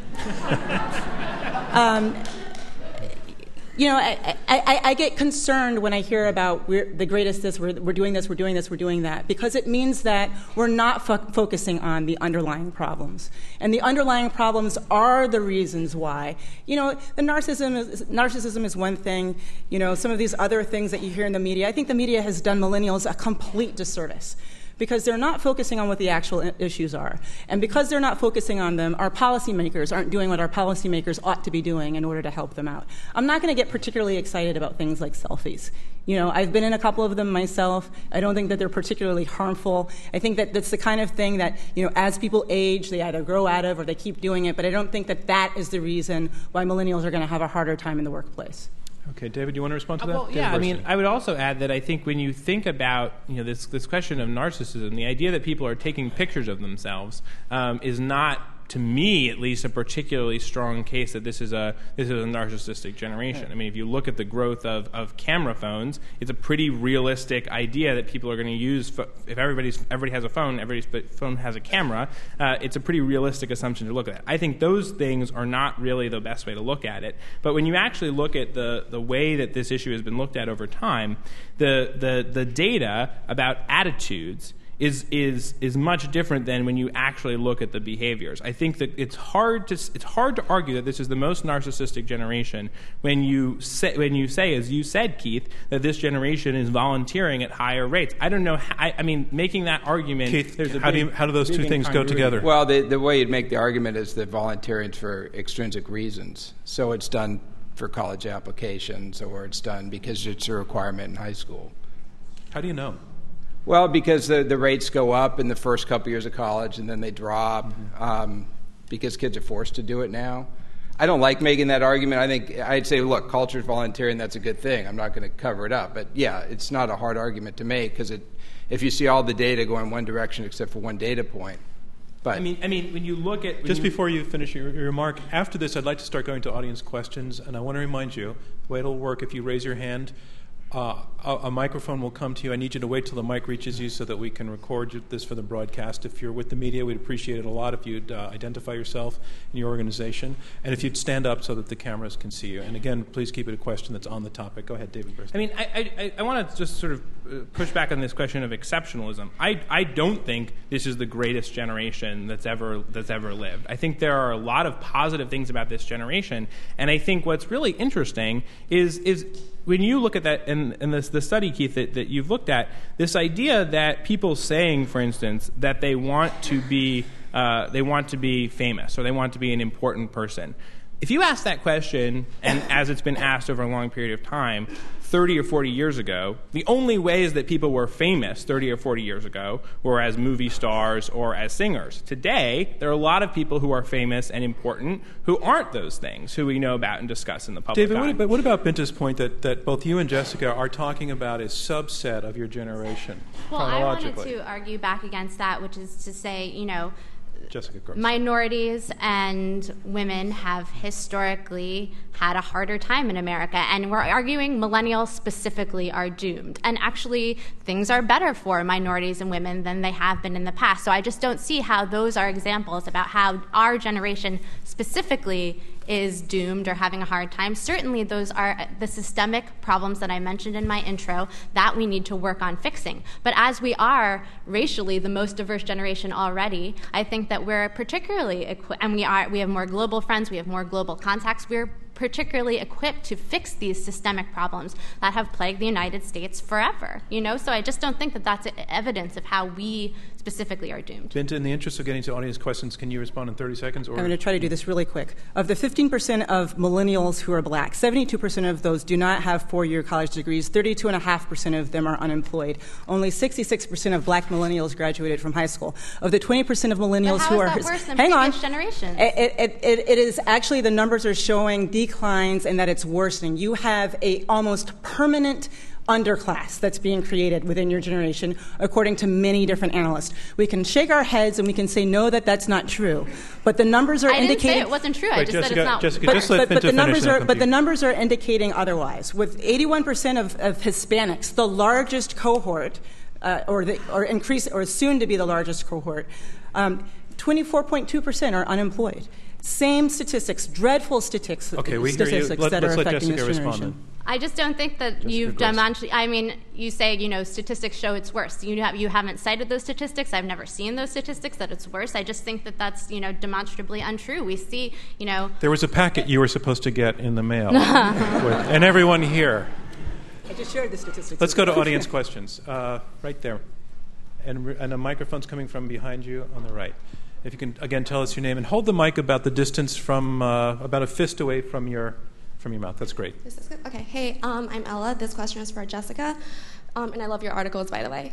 um, You know, I, I, I get concerned when I hear about we're the greatest this, we're, we're doing this, we're doing this, we're doing that, because it means that we're not fo- focusing on the underlying problems. And the underlying problems are the reasons why. You know, the narcissism is, narcissism is one thing. You know, some of these other things that you hear in the media, I think the media has done millennials a complete disservice, because they're not focusing on what the actual I- issues are. And because they're not focusing on them, our policymakers aren't doing what our policymakers ought to be doing in order to help them out. I'm not going to get particularly excited about things like selfies. You know, I've been in a couple of them myself. I don't think that they're particularly harmful. I think that that's the kind of thing that, you know, as people age, they either grow out of or they keep doing it, but I don't think that that is the reason why millennials are going to have a harder time in the workplace. Okay, David, do you want to respond to Uh, that? well, David yeah, I Burstein. mean, I would also add that I think when you think about, you know, this this question of narcissism, the idea that people are taking pictures of themselves um, is not, to me at least, a particularly strong case that this is a this is a narcissistic generation. I mean, if you look at the growth of, of camera phones, it's a pretty realistic idea that people are going to use. Fo- if everybody's everybody has a phone, everybody's phone has a camera. Uh, it's a pretty realistic assumption to look at. I think those things are not really the best way to look at it. But when you actually look at the the way that this issue has been looked at over time, the the the data about attitudes is is is much different than when you actually look at the behaviors. I think that it's hard to it's hard to argue that this is the most narcissistic generation when you say when you say, as you said, Keith, that this generation is volunteering at higher rates. I don't know. How, I, I mean, making that argument. Keith, there's a how big, do you, how do those big two things go incongruity. together? Well, the, the way you'd make the argument is that volunteering's for extrinsic reasons. So it's done for college applications, or it's done because it's a requirement in high school. How do you know? Well, because the, the rates go up in the first couple years of college, and then they drop um, because kids are forced to do it now. I don't like making that argument. I think I'd say, look, culture's volunteering, that's a good thing. I'm not going to cover it up. But, yeah, it's not a hard argument to make, because it, if you see all the data going one direction except for one data point. But I mean, I mean, when you look at when Just you, before you finish your, your remark, after this, I'd like to start going to audience questions, and I want to remind you, the way it'll work, if you raise your hand, Uh, a, a microphone will come to you. I need you to wait till the mic reaches you so that we can record this for the broadcast. If you're with the media, we'd appreciate it a lot if you'd uh, identify yourself and your organization, and if you'd stand up so that the cameras can see you. And again, please keep it a question that's on the topic. Go ahead, David Burstyn. I mean, I, I, I want to just sort of push back on this question of exceptionalism. I, I don't think this is the greatest generation that's ever that's ever lived. I think there are a lot of positive things about this generation, and I think what's really interesting is is when you look at that in, in this, the study, Keith, that, that you've looked at, this idea that people saying, for instance, that they want to be uh, they want to be famous or they want to be an important person. If you ask that question, and as it's been asked over a long period of time, thirty or forty years ago, the only ways that people were famous thirty or forty years ago were as movie stars or as singers. Today, there are a lot of people who are famous and important who aren't those things, who we know about and discuss in the public David, eye. what, but what about Binta's point that, that both you and Jessica are talking about a subset of your generation, Well, I wanted chronologically? to argue back against that, which is to say, you know, Jessica Gross. minorities and women have historically had a harder time in America, and we're arguing millennials specifically are doomed. And actually, things are better for minorities and women than they have been in the past. So I just don't see how those are examples about how our generation specifically is doomed or having a hard time. Certainly, those are the systemic problems that I mentioned in my intro that we need to work on fixing. But as we are racially the most diverse generation already, I think that we're particularly equi- and we are we have more global friends, we have more global contacts. We're particularly equipped to fix these systemic problems that have plagued the United States forever. You know, so I just don't think that that's evidence of how we specifically are doomed. Binta, in the interest of getting to audience questions, can you respond in thirty seconds? Or I'm going to try to do this really quick. Of the fifteen percent of millennials who are black, seventy-two percent of those do not have four-year college degrees. thirty-two point five percent of them are unemployed. Only sixty-six percent of black millennials graduated from high school. Of the twenty percent of millennials But how who is are... that worse than hang on. previous generations? It, it, it, it is actually, the numbers are showing declines and that it's worsening. You have a almost permanent underclass that's being created within your generation, according to many different analysts. We can shake our heads and we can say, no, that that's not true. But the numbers are I didn't indicating... say it wasn't true. I Wait, just Jessica, said it's not. Jessica, But, just let but, but Binta the finish numbers and I'll are come but to the you. numbers are indicating otherwise. With eighty-one percent of, of Hispanics, the largest cohort, uh, or the, or increase or soon to be the largest cohort, um, twenty-four point two percent are unemployed. Same statistics, dreadful statistics, Okay, we hear you. statistics Let, that let's are let affecting Jessica this respond generation. then. I just don't think that Jessica you've Gross. demonstrated. I mean, you say, you know, statistics show it's worse. You have, you haven't cited those statistics. I've never seen those statistics that it's worse. I just think that that's, you know, demonstrably untrue. We see, you know. There was a packet you were supposed to get in the mail. with, and everyone here. I just shared the statistics. Let's go to audience questions. Uh, right there. And, and a microphone's coming from behind you on the right. If you can, again, tell us your name. And hold the mic about the distance from, uh, about a fist away from your from your mouth. That's great. This is good. Okay. Hey, um, I'm Ella. This question is for Jessica. Um, and I love your articles, by the way.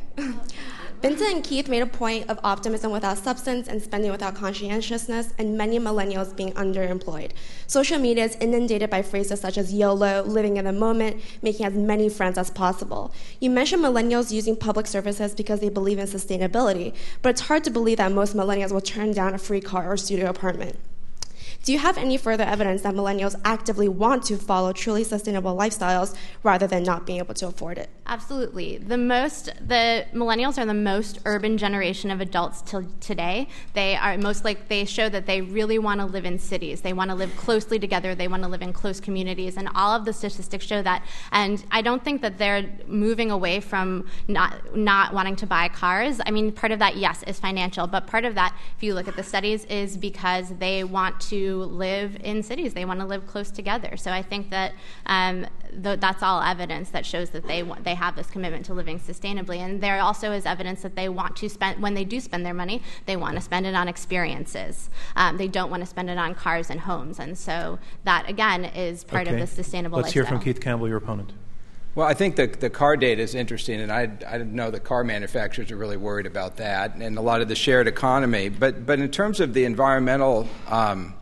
Binta and Keith made a point of optimism without substance and spending without conscientiousness, and many millennials being underemployed. Social media is inundated by phrases such as YOLO, living in the moment, making as many friends as possible. You mentioned millennials using public services because they believe in sustainability, but it's hard to believe that most millennials will turn down a free car or studio apartment. Do you have any further evidence that millennials actively want to follow truly sustainable lifestyles rather than not being able to afford it? Absolutely. The most, the millennials are the most urban generation of adults till today. They are most like, they show that they really want to live in cities. They want to live closely together. They want to live in close communities. And all of the statistics show that. And I don't think that they're moving away from not, not wanting to buy cars. I mean, part of that, yes, is financial. But part of that, if you look at the studies, is because they want to live in cities. They want to live close together. So I think that um, th- that's all evidence that shows that they want, they have this commitment to living sustainably. And there also is evidence that they want to spend, when they do spend their money, they want to spend it on experiences. Um, they don't want to spend it on cars and homes. And so that, again, is part okay. of the sustainable Let's lifestyle. hear from Keith Campbell, your opponent. Well, I think the, the car data is interesting, and I, I know the car manufacturers are really worried about that and a lot of the shared economy. But, but in terms of the environmental um,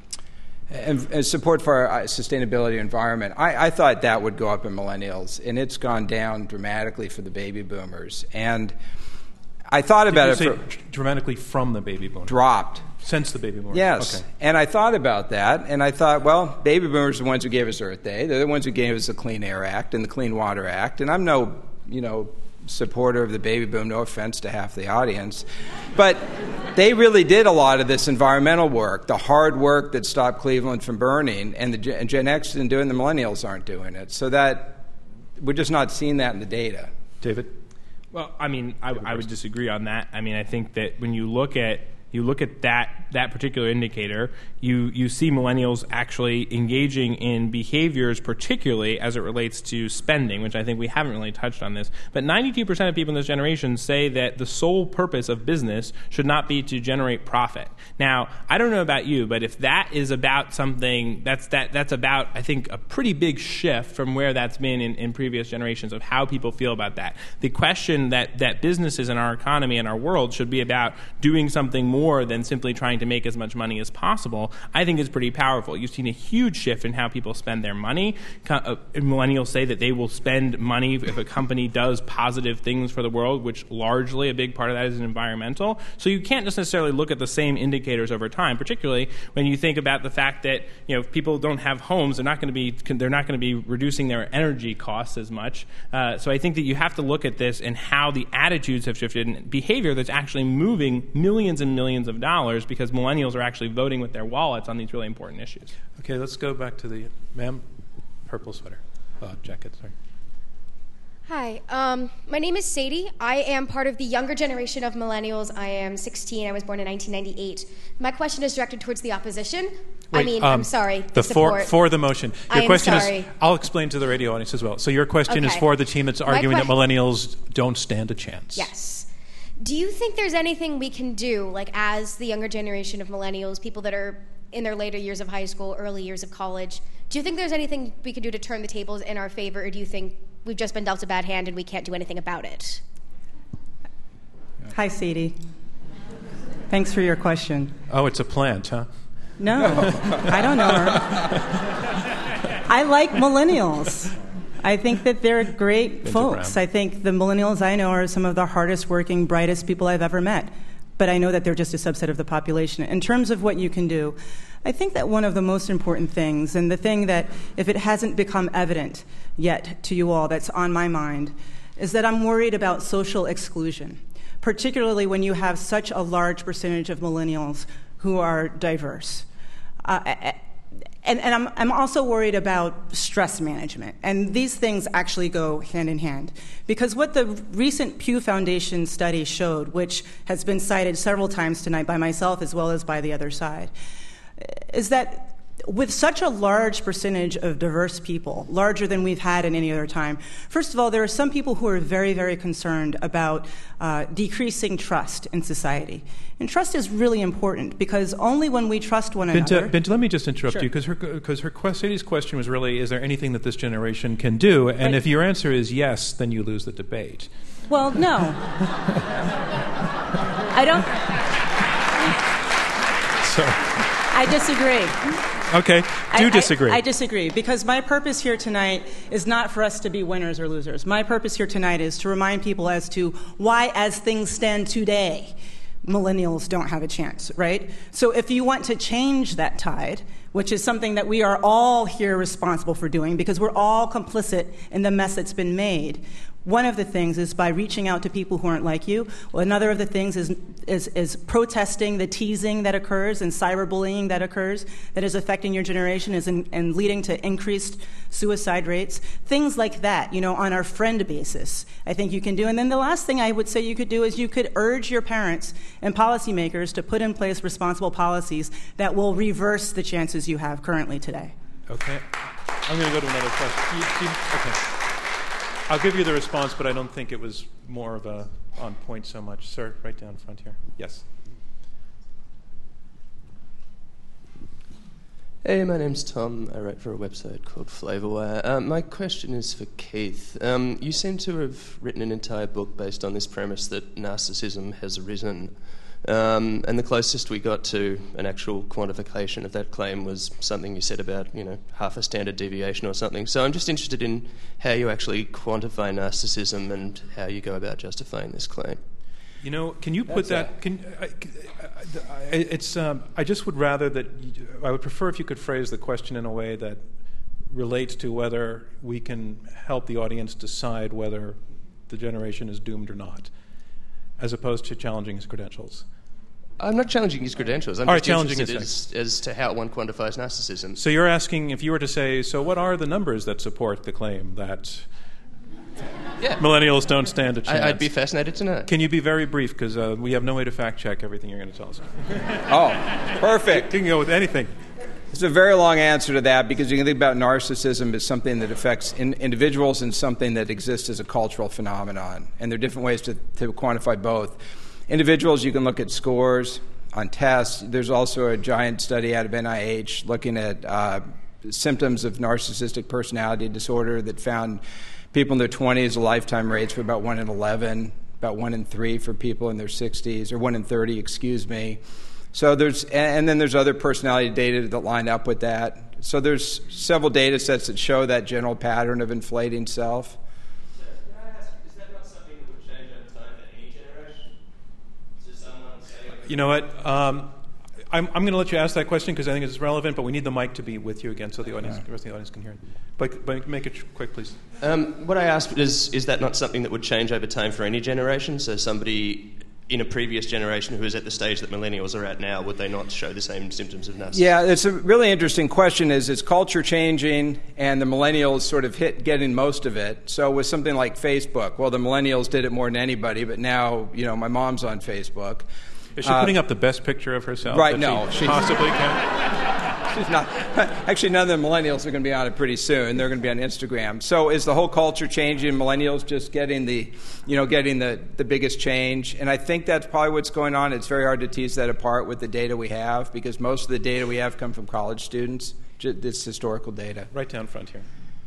and, and support for our sustainability environment, I, I thought that would go up in millennials, and it's gone down dramatically for the baby boomers. And I thought Did about you it say for dr- dramatically from the baby boomers. dropped. Since the baby boomers. Yes. Okay. And I thought about that, and I thought, well, baby boomers are the ones who gave us Earth Day. They're the ones who gave us the Clean Air Act and the Clean Water Act. And I'm no, you know, supporter of the baby boom, no offense to half the audience. But they really did a lot of this environmental work, the hard work that stopped Cleveland from burning, and the Gen, and Gen X didn't do it, and the millennials aren't doing it. So that we're just not seeing that in the data. David? Well, I mean, I, I would disagree on that. I mean, I think that when you look at you look at that that particular indicator, you you see millennials actually engaging in behaviors, particularly as it relates to spending, which I think we haven't really touched on this. But ninety-two percent of people in this generation say that the sole purpose of business should not be to generate profit. Now, I don't know about you, but if that is about something that's that that's about, I think, a pretty big shift from where that's been in, in previous generations of how people feel about that. The question that that businesses in our economy and our world should be about doing something more more than simply trying to make as much money as possible, I think is pretty powerful. You've seen a huge shift in how people spend their money. Uh, millennials say that they will spend money if a company does positive things for the world, which largely a big part of that is environmental. So you can't just necessarily look at the same indicators over time, particularly when you think about the fact that, you know, if people don't have homes, they're not going to be they're not going to be reducing their energy costs as much. Uh, so I think that you have to look at this and how the attitudes have shifted and behavior that's actually moving millions and millions of dollars, because millennials are actually voting with their wallets on these really important issues. Okay, let's go back to the ma'am, purple sweater, uh, jacket. Sorry. Hi, um, my name is Sadie. I am part of the younger generation of millennials. I am sixteen. I was born in nineteen ninety-eight. My question is directed towards the opposition. Wait, I mean, um, I'm sorry. The the for, for the motion. Your I am question sorry. is, I'll explain to the radio audience as well. So your question is Okay. for the team that's My arguing that que- millennials don't stand a chance. Yes. Do you think there's anything we can do, like as the younger generation of millennials, people that are in their later years of high school, early years of college, do you think there's anything we can do to turn the tables in our favor, or do you think we've just been dealt a bad hand and we can't do anything about it? Hi, Sadie. Thanks for your question. Oh, it's a plant, huh? No, I don't know her. I like millennials. I think that they're great Binta folks. Brown. I think the millennials I know are some of the hardest working, brightest people I've ever met. But I know that they're just a subset of the population. In terms of what you can do, I think that one of the most important things, and the thing that, if it hasn't become evident yet to you all, that's on my mind, is that I'm worried about social exclusion, particularly when you have such a large percentage of millennials who are diverse. Uh, And, and I'm, I'm also worried about stress management. And these things actually go hand in hand. Because what the recent Pew Foundation study showed, which has been cited several times tonight by myself as well as by the other side, is that with such a large percentage of diverse people, larger than we've had in any other time, first of all, there are some people who are very, very concerned about uh, decreasing trust in society. And trust is really important, because only when we trust one Binta, another... Binta, let me just interrupt Sure. you, because her, because her que- Sadie's question was really, is there anything that this generation can do? And Right. if your answer is yes, then you lose the debate. Well, no. I don't... So, I disagree. okay, do I, disagree. I, I disagree, because my purpose here tonight is not for us to be winners or losers. My purpose here tonight is to remind people as to why, as things stand today, millennials don't have a chance, right? So if you want to change that tide, which is something that we are all here responsible for doing, because we're all complicit in the mess that's been made, one of the things is by reaching out to people who aren't like you. Well, another of the things is, is, is protesting the teasing that occurs and cyberbullying that occurs that is affecting your generation is in, and leading to increased suicide rates. Things like that, you know, on our friend basis, I think you can do. And then the last thing I would say you could do is you could urge your parents and policymakers to put in place responsible policies that will reverse the chances you have currently today. Okay. I'm going to go to another question. You, you, okay. I'll give you the response, but I don't think it was more of a on point so much. Sir, right down front here. Yes. Hey, my name's Tom. I write for a website called Flavorwire. Um, my question is for Keith. Um, you seem to have written an entire book based on this premise that narcissism has arisen. Um, and the closest we got to an actual quantification of that claim was something you said about, you know, half a standard deviation or something. So I'm just interested in how you actually quantify narcissism and how you go about justifying this claim. You know, can you put That's that? Can I, I, it's? Um, I just would rather that. You, I would prefer if you could phrase the question in a way that relates to whether we can help the audience decide whether the generation is doomed or not, as opposed to challenging his credentials. I'm not challenging his credentials. I'm All just right, challenging interested his as, as to how one quantifies narcissism. So you're asking if you were to say, so what are the numbers that support the claim that yeah. millennials don't stand a chance? I, I'd be fascinated to know. Can you be very brief, because uh, we have no way to fact check everything you're going to tell us. Oh, perfect. You can go with anything. It's a very long answer to that, because you can think about narcissism as something that affects in, individuals and something that exists as a cultural phenomenon. And there are different ways to, to quantify both. Individuals, you can look at scores on tests. There's also a giant study out of N I H looking at uh, symptoms of narcissistic personality disorder that found people in their twenties, the lifetime rates were about one in eleven, about one in three for people in their sixties, or one in thirty, excuse me. So there's, and then there's other personality data that line up with that. So there's several data sets that show that general pattern of inflating self. So can I ask, is that not something that would change over time for any generation? So someone say, You know what? Um, I'm, I'm going to let you ask that question because I think it's relevant, but we need the mic to be with you again so the audience, the rest of the audience can hear it. But, but make it quick, please. Um, what I asked is, is that not something that would change over time for any generation? So somebody in a previous generation who is at the stage that millennials are at now, would they not show the same symptoms of narcissism? Yeah, it's a really interesting question. Is is culture changing, and the millennials sort of hit getting most of it? So with something like Facebook, well, the millennials did it more than anybody, but now, you know, my mom's on Facebook. Is she uh, putting up the best picture of herself right, that no, she she's- possibly can? She's not. Actually, none of the millennials are going to be on it pretty soon. They're going to be on Instagram. So is the whole culture changing? Millennials just getting the, you know, getting the, the biggest change? And I think that's probably what's going on. It's very hard to tease that apart with the data we have, because most of the data we have come from college students. It's historical data. Right down front here.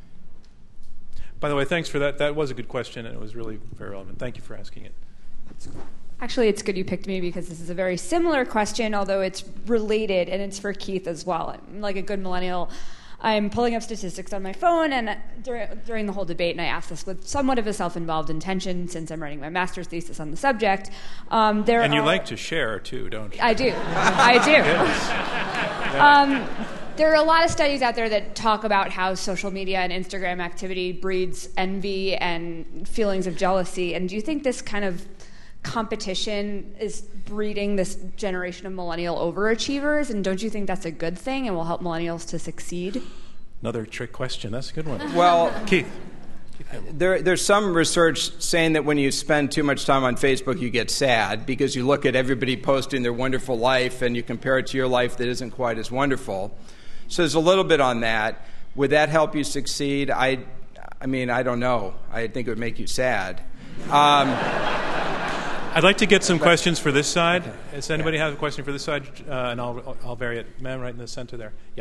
By the way, thanks for that. That was a good question, and it was really very relevant. Thank you for asking it. Actually, it's good you picked me because this is a very similar question, although it's related, and it's for Keith as well. I'm like a good millennial. I'm pulling up statistics on my phone, and during, during the whole debate, and I asked this with somewhat of a self-involved intention since I'm writing my master's thesis on the subject. Um, there and you are, like to share, too, don't you? I do. I do. Yes. Um, there are a lot of studies out there that talk about how social media and Instagram activity breeds envy and feelings of jealousy. And do you think this kind of competition is breeding this generation of millennial overachievers? And don't you think that's a good thing and will help millennials to succeed? Another trick question. That's a good one. Well, Keith. There, there's some research saying that when you spend too much time on Facebook, you get sad because you look at everybody posting their wonderful life and you compare it to your life that isn't quite as wonderful. So there's a little bit on that. Would that help you succeed? I, I mean, I don't know. I think it would make you sad. Um, I'd like to get some questions for this side. Does anybody have a question for this side? Uh, and I'll, I'll vary it. Man, right in the center there. Yeah.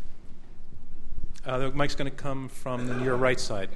Uh, the mic's going to come from the, your right side.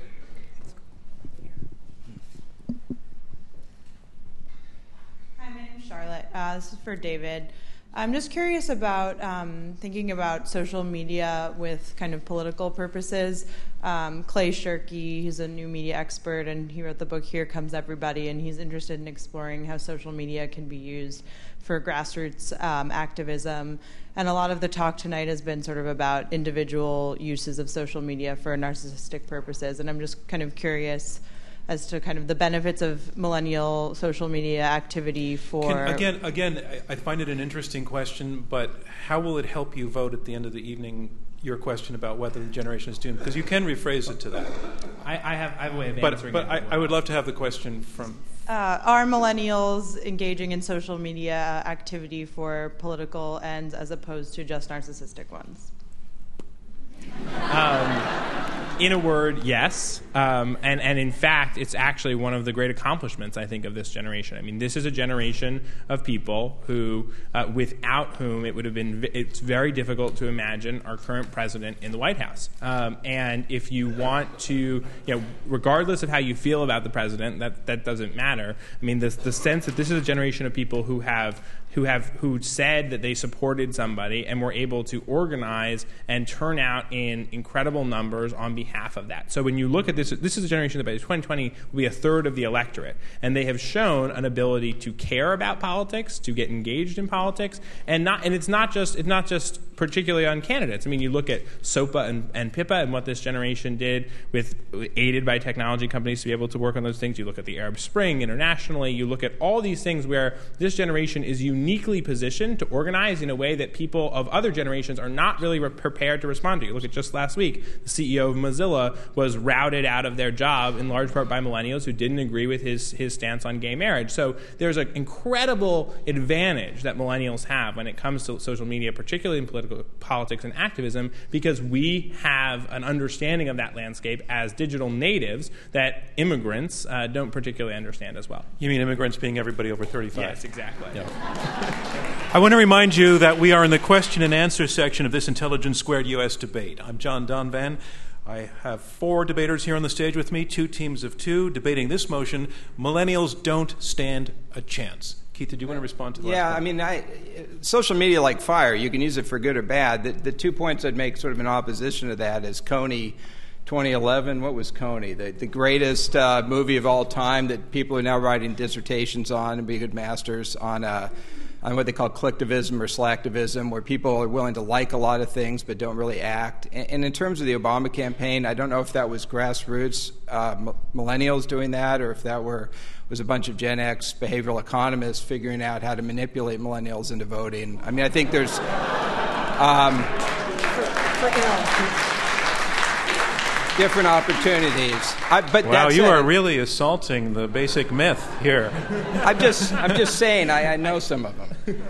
Hi, my name's Charlotte. Uh, this is for David. I'm just curious about um, thinking about social media with kind of political purposes. Um, Clay Shirky, he's a new media expert, and he wrote the book Here Comes Everybody, and he's interested in exploring how social media can be used for grassroots um, activism. And a lot of the talk tonight has been sort of about individual uses of social media for narcissistic purposes, and I'm just kind of curious as to kind of the benefits of millennial social media activity for... Can, again, again, I, I find it an interesting question, but how will it help you vote at the end of the evening, your question about whether the generation is doomed? Because you can rephrase it to that. I, I, have, I have a way of but, answering but it. But I, I would love to have the question from... Uh, are millennials engaging in social media activity for political ends as opposed to just narcissistic ones? Um, in a word, yes. Um, and, and in fact, it's actually one of the great accomplishments, I think, of this generation. I mean, this is a generation of people who, uh, without whom it would have been, it's very difficult to imagine our current president in the White House. Um, and if you want to, you know, regardless of how you feel about the president, that, that doesn't matter. I mean, this, the sense that this is a generation of people who have who have who said that they supported somebody and were able to organize and turn out in incredible numbers on behalf of that. So when you look at this, this is a generation that by twenty twenty will be a third of the electorate, and they have shown an ability to care about politics, to get engaged in politics, and not and it's not just it's not just particularly on candidates. I mean, you look at SOPA and, and PIPA and what this generation did with aided by technology companies to be able to work on those things. You look at the Arab Spring internationally. You look at all these things where this generation is uniquely positioned to organize in a way that people of other generations are not really re- prepared to respond to. You look at just last week, the C E O of Mozilla was routed out of their job in large part by millennials who didn't agree with his, his stance on gay marriage. So there's an incredible advantage that millennials have when it comes to social media, particularly in political politics and activism, because we have an understanding of that landscape as digital natives that immigrants uh, don't particularly understand as well. You mean immigrants being everybody over thirty-five? Yes, exactly. Yeah. I want to remind you that we are in the question and answer section of this Intelligence Squared U S debate. I'm John Donvan. I have four debaters here on the stage with me, two teams of two, debating this motion: millennials don't stand a chance. Keith, did you want to respond to that? Yeah, I mean, I, social media like fire. You can use it for good or bad. The, the two points I'd make sort of in opposition to that is Coney twenty eleven. What was Coney? The, the greatest uh, movie of all time that people are now writing dissertations on and be good masters on uh, on what they call collectivism or slacktivism, where people are willing to like a lot of things but don't really act. And, and in terms of the Obama campaign, I don't know if that was grassroots uh, m- millennials doing that or if that were was a bunch of Gen X behavioral economists figuring out how to manipulate millennials into voting. I mean, I think there's um, different opportunities. I, but wow, that's you it. are really assaulting the basic myth here. I'm just, I'm just saying. I, I know some of them.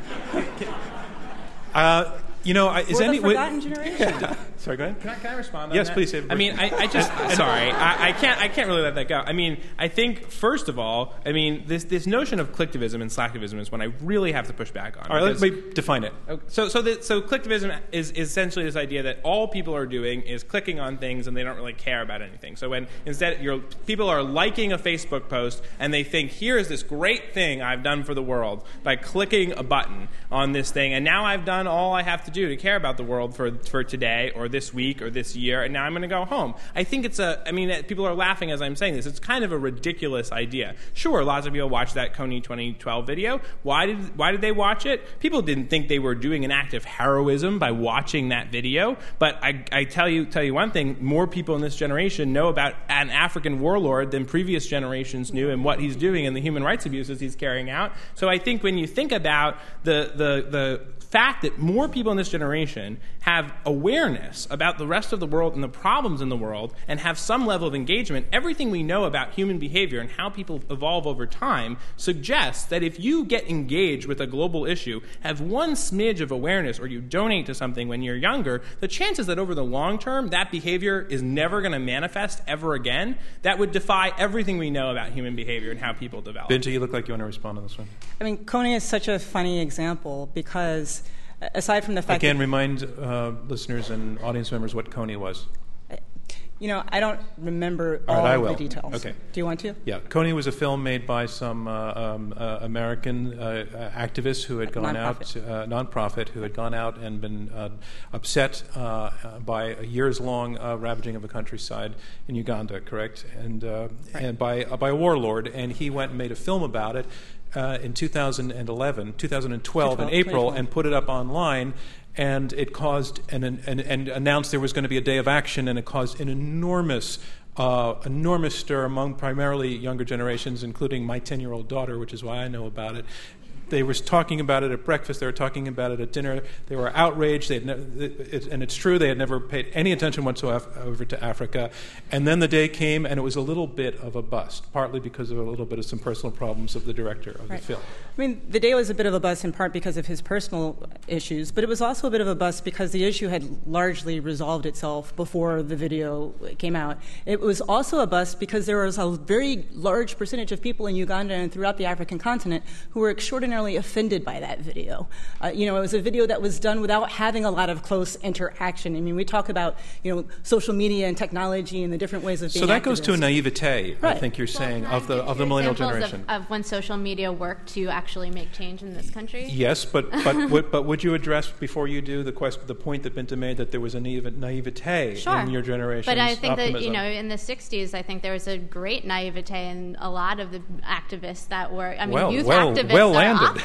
Uh, you know, I- is We're any the forgotten generation. Sorry, go ahead. Can I, can I respond on Yes, that? please, David. I mean, I, I just, sorry, I, I can't I can't really let that go. I mean, I think, first of all, I mean, this this notion of collectivism and slacktivism is one I really have to push back on. All right, let because- me define it. Okay, So, so, the, so collectivism is, is essentially this idea that all people are doing is clicking on things and they don't really care about anything. So when instead you're, people are liking a Facebook post and they think, here is this great thing I've done for the world by clicking a button on this thing, and now I've done all I have to do to care about the world for, for today or this week or this year, and now I'm going to go home. I think it's a, I mean, people are laughing as I'm saying this. It's kind of a ridiculous idea. Sure, lots of people watched that Coney twenty twelve video. Why did why did they watch it? People didn't think they were doing an act of heroism by watching that video. But I, I tell you tell you one thing: more people in this generation know about an African warlord than previous generations knew, and what he's doing and the human rights abuses he's carrying out. So I think when you think about the the the fact that more people in this generation have awareness about the rest of the world and the problems in the world and have some level of engagement, everything we know about human behavior and how people evolve over time suggests that if you get engaged with a global issue, have one smidge of awareness, or you donate to something when you're younger, the chances that over the long term that behavior is never going to manifest ever again, that would defy everything we know about human behavior and how people develop. Binta, you look like you want to respond to this one. I mean, Coney is such a funny example because aside from the fact Again, that, remind uh, listeners and audience members what Coney was. you know, I don't remember All all, right, I of will. the details. Okay. Do you want to? Yeah, Coney was a film made by some uh, um, uh, American uh, activists who had gone Non-profit. out, uh, nonprofit, who had gone out and been uh, upset uh, by a years-long uh, ravaging of the countryside in Uganda, correct? And uh, Right. and by uh, by a warlord, and he went and made a film about it uh, in two thousand eleven, two thousand twelve, in April, and put it up online. And it caused, and, and, and announced there was going to be a day of action, and it caused an enormous, uh, enormous stir among primarily younger generations, including my ten-year-old daughter, which is why I know about it. They were talking about it at breakfast. They were talking about it at dinner. They were outraged. They had ne- it, and it's true, they had never paid any attention whatsoever to Africa. And then the day came, and it was a little bit of a bust, partly because of a little bit of some personal problems of the director of Right. the film. I mean, the day was a bit of a bust in part because of his personal issues, but it was also a bit of a bust because the issue had largely resolved itself before the video came out. It was also a bust because there was a very large percentage of people in Uganda and throughout the African continent who were extraordinarily extraordinarily offended by that video. Uh, you know, it was a video that was done without having a lot of close interaction. I mean, we talk about, you know, social media and technology and the different ways of being So that activists. goes to a naivete, Right. I think you're Well, saying, can I of the give of the you millennial examples generation. Of, of when social media worked to actually make change in this country? Yes, but but would, but would you address before you do the question, the point that Binta made that there was a naive, naivete Sure. in your generation's But I think optimism? that, you know, in the sixties, I think there was a great naivete in a lot of the activists that were, I mean, Well, youth well, activists well are landed.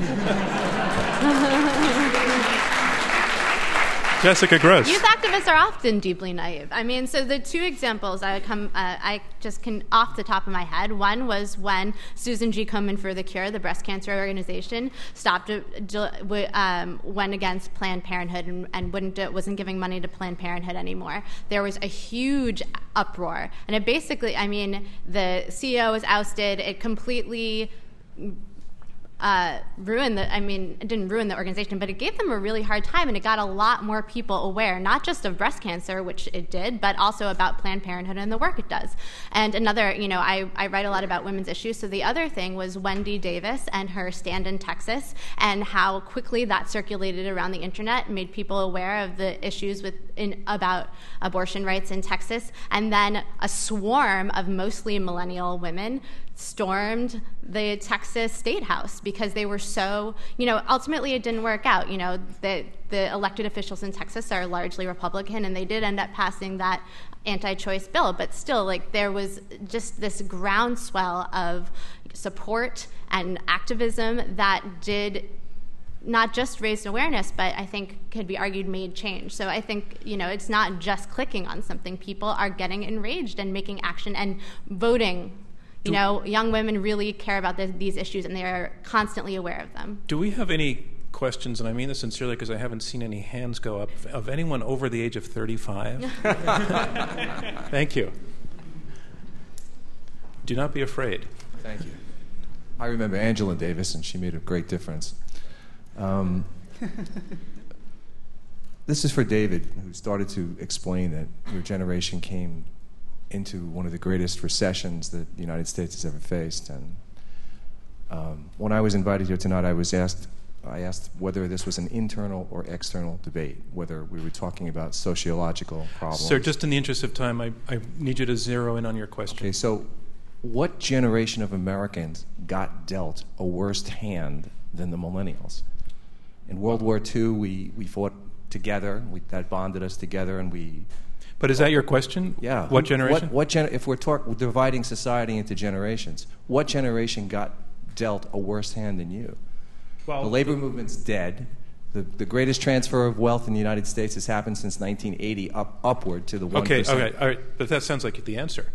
often... Jessica Gross. Youth activists are often deeply naive. I mean, so the two examples I come, uh, I just can off the top of my head. One was when Susan G. Komen for the Cure, the breast cancer organization, stopped, uh, um, went against Planned Parenthood and, and wouldn't do, wasn't giving money to Planned Parenthood anymore. There was a huge uproar, and it basically, I mean, the C E O was ousted. It completely. Uh, ruined the, I mean, it didn't ruin the organization, but it gave them a really hard time, and it got a lot more people aware, not just of breast cancer, which it did, but also about Planned Parenthood and the work it does. And another, you know, I, I write a lot about women's issues, so the other thing was Wendy Davis and her stand in Texas, and how quickly that circulated around the internet and made people aware of the issues with in, about abortion rights in Texas. And then a swarm of mostly millennial women stormed the Texas State House because they were so, you know, ultimately it didn't work out. You know, the, the elected officials in Texas are largely Republican, and they did end up passing that anti-choice bill, but still, like, there was just this groundswell of support and activism that did not just raised awareness, but I think could be argued made change. So I think, you know, it's not just clicking on something. People are getting enraged and making action and voting. You know, young women really care about this, these issues, and they are constantly aware of them. Do we have any questions, and I mean this sincerely because I haven't seen any hands go up, of anyone over the age of thirty-five? Thank you. Do not be afraid. Thank you. I remember Angela Davis, and she made a great difference. Um, this is for David, who started to explain that your generation came into one of the greatest recessions that the United States has ever faced. And um, when I was invited here tonight, I was asked, I asked whether this was an internal or external debate, whether we were talking about sociological problems. Sir, just in the interest of time, I, I need you to zero in on your question. Okay, so what generation of Americans got dealt a worse hand than the millennials? In World War Two, we, we fought together. We, that bonded us together, and we... But is that your question? Yeah. What generation? What, what gen- if we're talk- dividing society into generations, what generation got dealt a worse hand than you? Well, the labor movement's dead. The, the greatest transfer of wealth in the United States has happened since nineteen eighty, up upward to the one percent. Okay, okay, all right. But that sounds like the answer.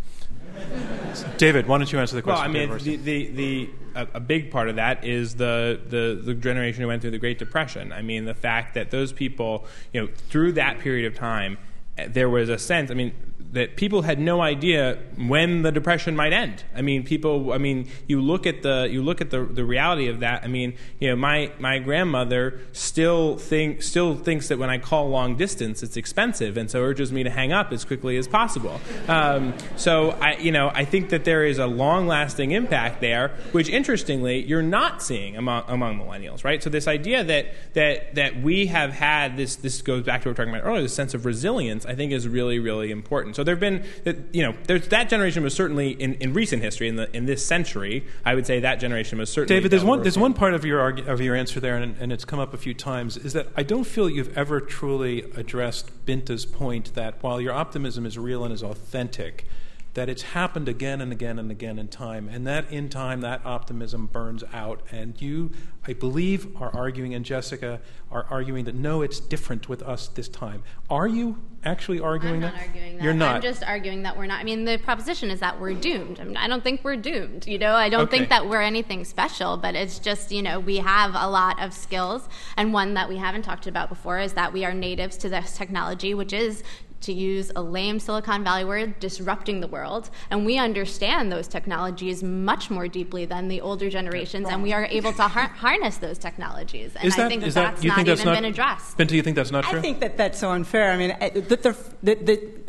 David, why don't you answer the Well, question? I mean, the, the, the, a, a big part of that is the, the, the generation who went through the Great Depression. I mean, the fact that those people, you know, through that period of time, there was a sense, I mean, that people had no idea when the Depression might end. I mean, people, I mean, you look at the, you look at the, the reality of that. I mean, you know, my, my grandmother still think, still thinks that when I call long distance, it's expensive, and so urges me to hang up as quickly as possible. Um, so I, you know, I think that there is a long-lasting impact there, which interestingly, you're not seeing among, among millennials, right? So this idea that, that, that we have had this, this goes back to what we were talking about earlier, this sense of resilience, I think is really, really important. So there have been, you know, there's, that generation was certainly in, in recent history, in the in this century, I would say that generation was certainly. David, there's one there's one part of your argu- of your answer there, and, and it's come up a few times, is that I don't feel you've ever truly addressed Binta's point that while your optimism is real and is authentic, that it's happened again and again and again in time, and that in time that optimism burns out. And you, I believe, are arguing, and Jessica are arguing that no, it's different with us this time. Are you actually arguing I'm that? not arguing that. You're not. I'm just arguing that we're not. I mean, the proposition is that we're doomed. I mean, I don't think we're doomed. You know, I don't Okay. think that we're anything special, but it's just, you know, we have a lot of skills, and one that we haven't talked about before is that we are natives to this technology, which is, to use a lame Silicon Valley word, disrupting the world. And we understand those technologies much more deeply than the older generations, and we are able to har- harness those technologies. And Is that- I think that is that- that's you not think even that's not- been addressed. Binta, you think that's not true? I think that that's so unfair. I mean, I- the, the, the,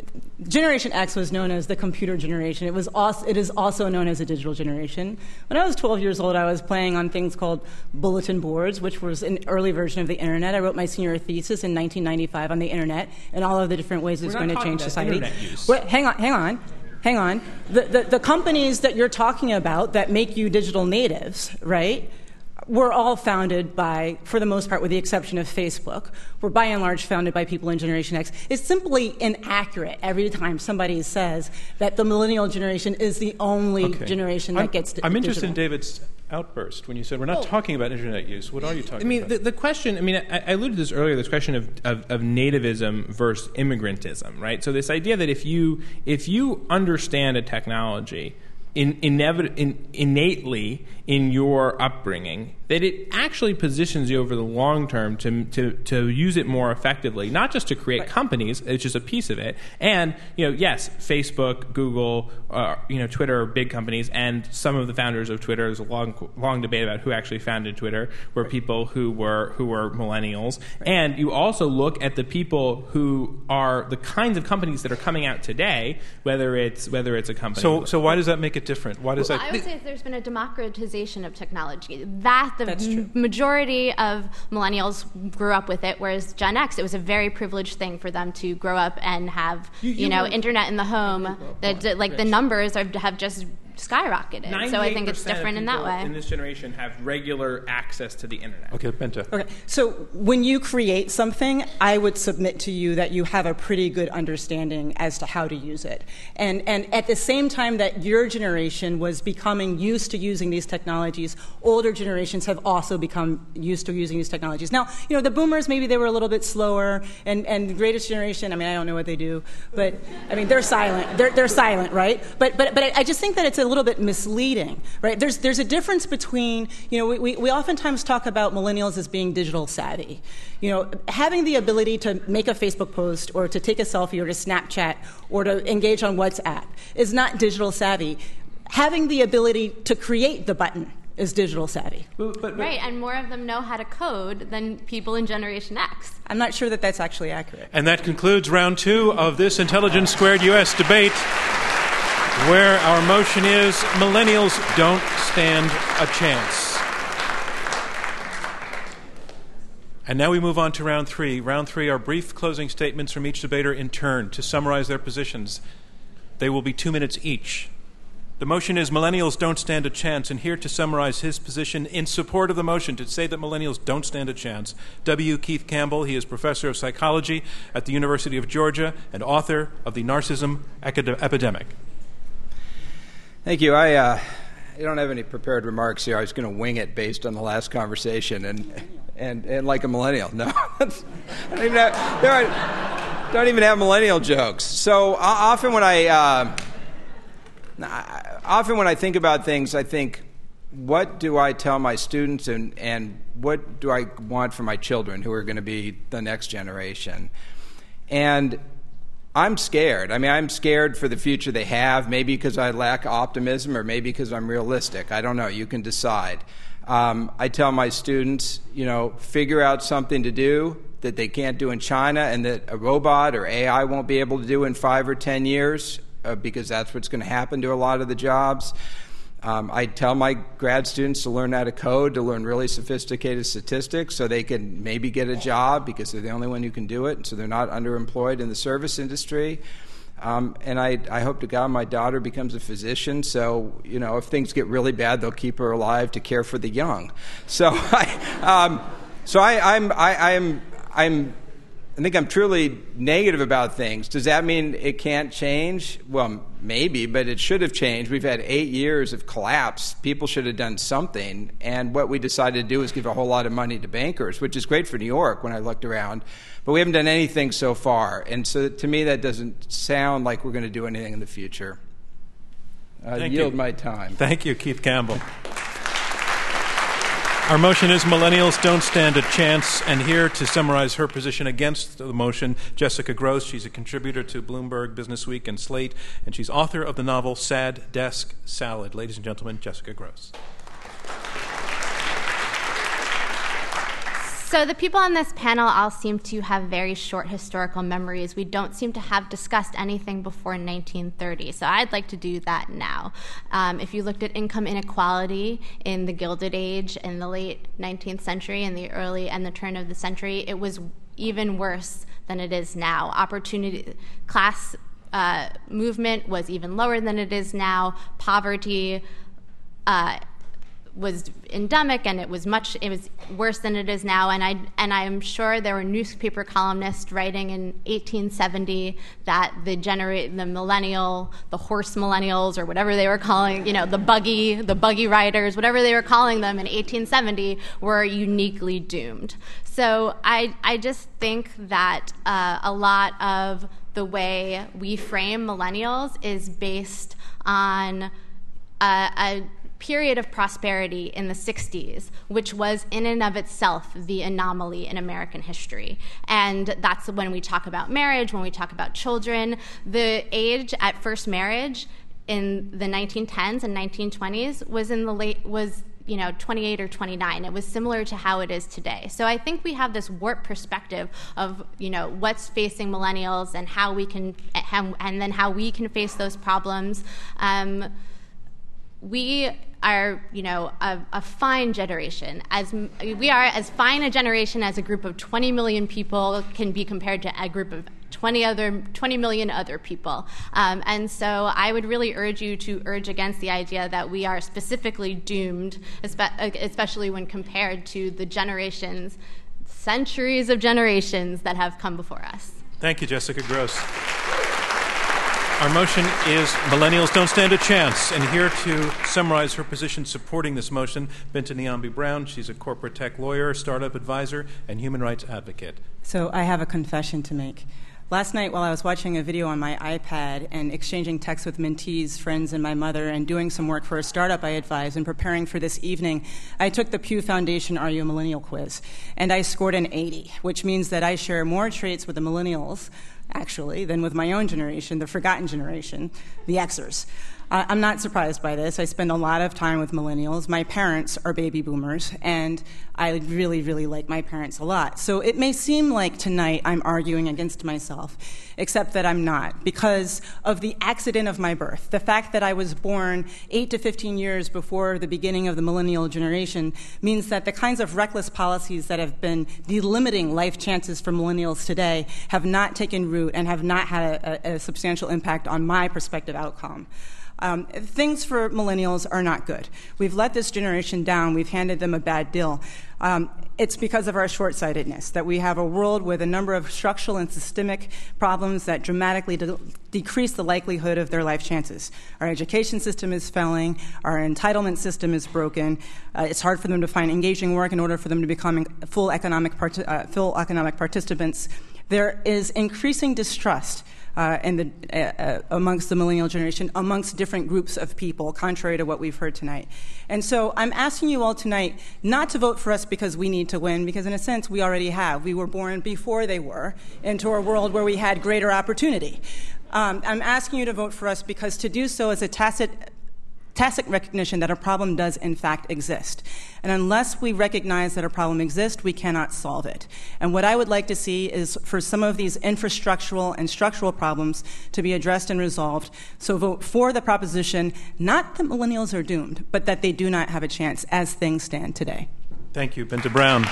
Generation X was known as the computer generation. It was also, it is also known as a digital generation. When I was twelve years old, I was playing on things called bulletin boards, which was an early version of the internet. I wrote my senior thesis in nineteen ninety-five on the internet and all of the different ways it's going to change society. Wait, hang on, hang on. Hang on. The, the, the companies that you're talking about that make you digital natives, right, were all founded by, for the most part, with the exception of Facebook, were by and large founded by people in Generation X. It's simply inaccurate every time somebody says that the millennial generation is the only okay. generation that I'm, gets I'm digital. interested in David's outburst when you said we're not oh. talking about internet use. What are you talking about? I mean, about? The, the question, I mean, I, I alluded to this earlier, this question of, of, of nativism versus immigrantism, right? So this idea that if you if you understand a technology in, inevit- in, innately in your upbringing, that it actually positions you over the long term to to, to use it more effectively, not just to create right. companies, it's just a piece of it. And, you know, yes, Facebook, Google, uh, you know, Twitter are big companies, and some of the founders of Twitter, there's a long long debate about who actually founded Twitter, were right. people who were who were millennials. Right. And you also look at the people who are the kinds of companies that are coming out today, whether it's whether it's a company. So so why does that make it different? Why does well, that I would say there's been a democratization of technology. That the That's true. majority of millennials grew up with it, whereas Gen X, it was a very privileged thing for them to grow up and have, you, you, you know, internet in the home. That like the numbers are, have just skyrocketed. So I think it's different in that way. In this generation, have regular access to the internet. Okay, Bente. Okay, so when you create something, I would submit to you that you have a pretty good understanding as to how to use it. And and at the same time that your generation was becoming used to using these technologies, older generations have also become used to using these technologies. Now, you know, the boomers, maybe they were a little bit slower, and, and the greatest generation, I mean, I don't know what they do, but, I mean, they're silent. They're, they're silent, right? But, but, but I just think that it's a a little bit misleading, right? There's there's a difference between, you know, we, we, we oftentimes talk about millennials as being digital savvy. You know, having the ability to make a Facebook post or to take a selfie or to Snapchat or to engage on WhatsApp is not digital savvy. Having the ability to create the button is digital savvy. But, but, right, and more of them know how to code than people in Generation X. I'm not sure that that's actually accurate. And that concludes round two of this Intelligence Squared U S debate, where our motion is millennials don't stand a chance. And now we move on to round three. Round three are brief closing statements from each debater in turn to summarize their positions. They will be two minutes each. The motion is millennials don't stand a chance, and here to summarize his position in support of the motion to say that millennials don't stand a chance, W. Keith Campbell. He is professor of psychology at the University of Georgia and author of The Narcissism Epidemic. Thank you. I, uh, I don't have any prepared remarks here. I was going to wing it based on the last conversation, and and, and like a millennial. No, I don't even have, there are, don't even have millennial jokes. So uh, often when I uh, often when I think about things, I think, what do I tell my students, and and what do I want for my children, who are going to be the next generation, and I'm scared. I mean, I'm scared for the future they have, maybe because I lack optimism or maybe because I'm realistic. I don't know. You can decide. Um, I tell my students, you know, figure out something to do that they can't do in China and that a robot or A I won't be able to do in five or ten years uh, because that's what's going to happen to a lot of the jobs. Um, I tell my grad students to learn how to code, to learn really sophisticated statistics so they can maybe get a job because they're the only one who can do it, and so they're not underemployed in the service industry. Um, and I, I hope to God my daughter becomes a physician, so, you know, if things get really bad, they'll keep her alive to care for the young. So I, um, so I, I'm, I, I'm, I'm, I think I'm truly negative about things. Does that mean it can't change? Well, maybe, but it should have changed. We've had eight years of collapse. People should have done something. And what we decided to do is give a whole lot of money to bankers, which is great for New York when I looked around. But we haven't done anything so far. And so to me, that doesn't sound like we're going to do anything in the future. I Thank yield you. my time. Thank you, Keith Campbell. Our motion is millennials don't stand a chance, and here to summarize her position against the motion, Jessica Gross. She's a contributor to Bloomberg, Business Week, and Slate, and she's author of the novel Sad Desk Salad. Ladies and gentlemen, Jessica Gross. So the people on this panel all seem to have very short historical memories. We don't seem to have discussed anything before nineteen thirty, so I'd like to do that now. Um, if you looked at income inequality in the Gilded Age in the late nineteenth century and the early and the turn of the century, it was even worse than it is now. Opportunity class uh, movement was even lower than it is now. Poverty uh, was endemic, and it was much it was worse than it is now. And I and I'm sure there were newspaper columnists writing in eighteen seventy that the genera- the millennial, the horse millennials, or whatever they were calling, you know, the buggy, the buggy riders, whatever they were calling them in eighteen seventy, were uniquely doomed. So I I just think that uh, a lot of the way we frame millennials is based on uh, a period of prosperity in the sixties, which was in and of itself the anomaly in American history. And that's when we talk about marriage, when we talk about children. The age at first marriage in the nineteen tens and nineteen twenties was in the late was you know twenty-eight or twenty-nine. It was similar to how it is today. So I think we have this warped perspective of you know what's facing millennials and how we can and then how we can face those problems. Um, we are, you know, a, a fine generation. As we are as fine a generation as a group of twenty million people can be compared to a group of twenty other twenty million other people. Um, and so I would really urge you to urge against the idea that we are specifically doomed, especially when compared to the generations, centuries of generations that have come before us. Thank you, Jessica Gross. Our motion is Millennials Don't Stand a Chance. And here to summarize her position supporting this motion, Binta Niambi-Brown. She's a corporate tech lawyer, startup advisor, and human rights advocate. So I have a confession to make. Last night, while I was watching a video on my iPad and exchanging texts with mentees, friends, and my mother, and doing some work for a startup I advise and preparing for this evening, I took the Pew Foundation Are You a Millennial quiz, and I scored an eighty, which means that I share more traits with the millennials, actually, than with my own generation, the forgotten generation, the Xers. Uh, I'm not surprised by this. I spend a lot of time with millennials. My parents are baby boomers, and I really, really like my parents a lot. So it may seem like tonight I'm arguing against myself, except that I'm not, because of the accident of my birth. The fact that I was born eight to fifteen years before the beginning of the millennial generation means that the kinds of reckless policies that have been delimiting life chances for millennials today have not taken root and have not had a, a substantial impact on my prospective outcome. Um, things for millennials are not good. We've let this generation down. We've handed them a bad deal. Um, it's because of our short-sightedness that we have a world with a number of structural and systemic problems that dramatically de- decrease the likelihood of their life chances. Our education system is failing. Our entitlement system is broken. Uh, it's hard for them to find engaging work in order for them to become full economic part- uh, full economic participants. There is increasing distrust Uh, in the, uh, uh, amongst the millennial generation, amongst different groups of people, contrary to what we've heard tonight. And so I'm asking you all tonight not to vote for us because we need to win, because in a sense we already have. We were born before they were into a world where we had greater opportunity. Um, I'm asking you to vote for us because to do so is a tacit tacit recognition that a problem does in fact exist. And unless we recognize that a problem exists, we cannot solve it. And what I would like to see is for some of these infrastructural and structural problems to be addressed and resolved. So vote for the proposition, not that millennials are doomed, but that they do not have a chance as things stand today. Thank you, Binta Brown.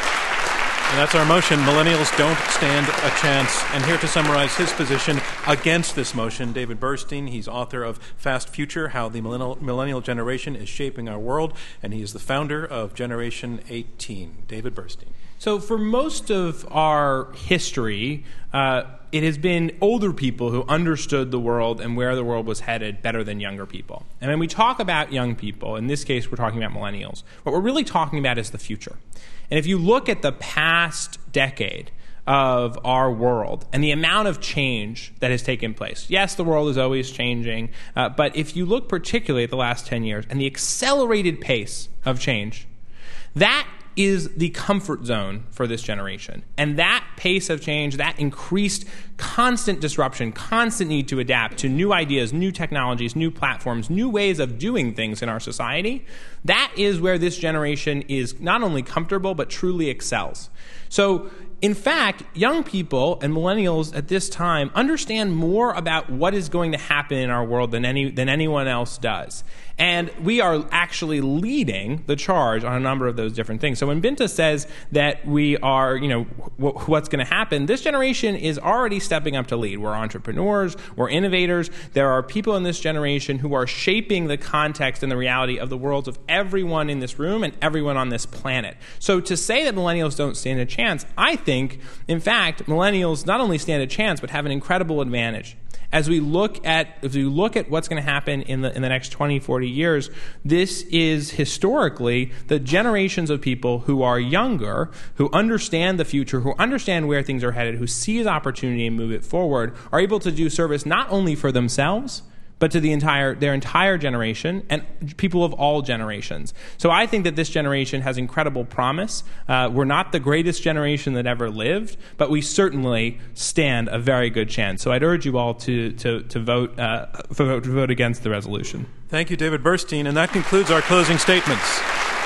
And that's our motion, Millennials Don't Stand a Chance. And here to summarize his position against this motion, David Burstein. He's author of Fast Future, How the Millennial, Millennial Generation is Shaping Our World, and he is the founder of Generation eighteen. David Burstein. So for most of our history, uh, it has been older people who understood the world and where the world was headed better than younger people. And when we talk about young people, in this case we're talking about millennials, what we're really talking about is the future. And if you look at the past decade of our world and the amount of change that has taken place, yes, the world is always changing, uh, but if you look particularly at the last ten years and the accelerated pace of change, that is the comfort zone for this generation. And that pace of change, that increased constant disruption, constant need to adapt to new ideas, new technologies, new platforms, new ways of doing things in our society, that is where this generation is not only comfortable, but truly excels. So, in fact, young people and millennials at this time understand more about what is going to happen in our world than any than anyone else does. And we are actually leading the charge on a number of those different things. So when Binta says that we are, you know, w- what's going to happen, this generation is already stepping up to lead. We're entrepreneurs, we're innovators. There are people in this generation who are shaping the context and the reality of the worlds of everyone in this room and everyone on this planet. So to say that millennials don't stand a chance, I think, in fact, millennials not only stand a chance, but have an incredible advantage. As we look at as we look at what's going to happen in the in the next twenty, forty years, this is historically the generations of people who are younger, who understand the future, who understand where things are headed, who seize opportunity and move it forward, are able to do service not only for themselves, but to the entire their entire generation and people of all generations. So I think that this generation has incredible promise. Uh, we're not the greatest generation that ever lived, but we certainly stand a very good chance. So I'd urge you all to to to vote uh, vote to vote against the resolution. Thank you, David Burstein, and that concludes our closing statements.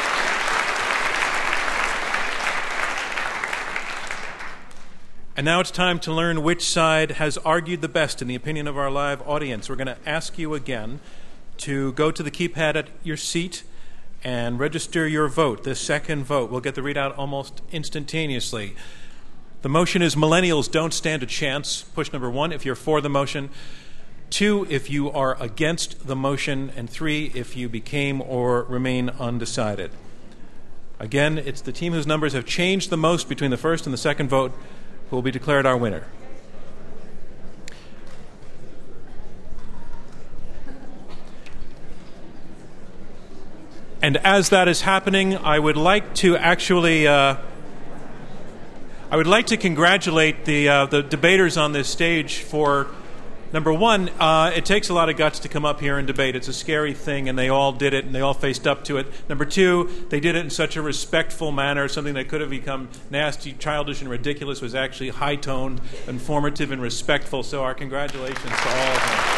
And now it's time to learn which side has argued the best in the opinion of our live audience. We're going to ask you again to go to the keypad at your seat and register your vote, the second vote. We'll get the readout almost instantaneously. The motion is millennials don't stand a chance. Push number one if you're for the motion. Two, if you are against the motion. And three, if you became or remain undecided. Again, it's the team whose numbers have changed the most between the first and the second vote who will be declared our winner. And as that is happening, I would like to actually, uh, I would like to congratulate the uh, the debaters on this stage for, number one, uh, it takes a lot of guts to come up here and debate. It's a scary thing, and they all did it, and they all faced up to it. Number two, they did it in such a respectful manner. Something that could have become nasty, childish, and ridiculous was actually high-toned, informative, and respectful. So our congratulations to all of them.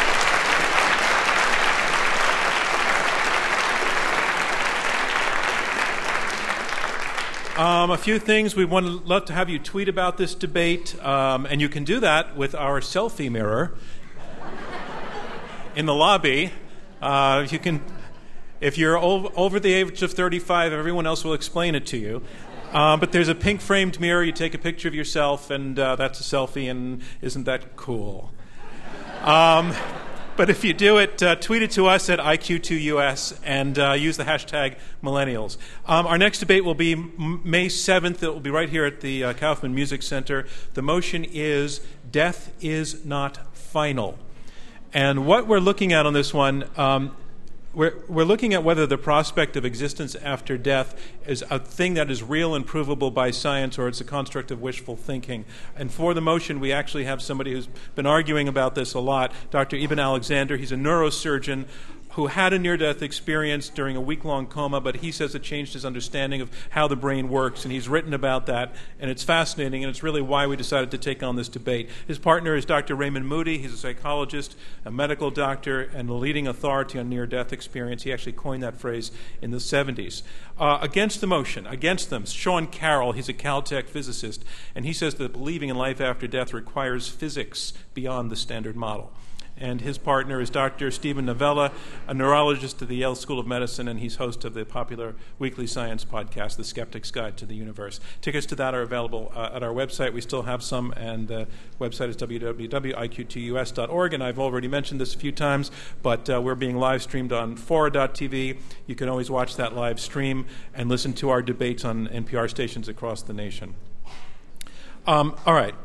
Um, a few things. We would love to have you tweet about this debate, um, and you can do that with our selfie mirror in the lobby. Uh, you can, if you're over, over the age of thirty-five, everyone else will explain it to you. Uh, but there's a pink framed mirror. You take a picture of yourself, and uh, that's a selfie, and isn't that cool? Um, But if you do it, uh, tweet it to us at I Q two U S and uh, use the hashtag millennials. Um, our next debate will be M- May seventh. It will be right here at the uh, Kaufman Music Center. The motion is Death is Not Final. And what we're looking at on this one, um, we're, we're looking at whether the prospect of existence after death is a thing that is real and provable by science, or it's a construct of wishful thinking. And for the motion, we actually have somebody who's been arguing about this a lot, Doctor Eben Alexander. He's a neurosurgeon who had a near-death experience during a week-long coma, but he says it changed his understanding of how the brain works, and he's written about that, and it's fascinating, and it's really why we decided to take on this debate. His partner is Doctor Raymond Moody. He's a psychologist, a medical doctor, and a leading authority on near-death experience. He actually coined that phrase in the seventies. Uh, against the motion, against them, Sean Carroll. He's a Caltech physicist, and he says that believing in life after death requires physics beyond the standard model. And his partner is Doctor Stephen Novella, a neurologist at the Yale School of Medicine, and he's host of the popular weekly science podcast, The Skeptic's Guide to the Universe. Tickets to that are available uh, at our website. We still have some, and the website is w w w dot I Q two U S dot org, and I've already mentioned this a few times, but uh, we're being live streamed on Fora dot t v. You can always watch that live stream and listen to our debates on N P R stations across the nation. Um, all right.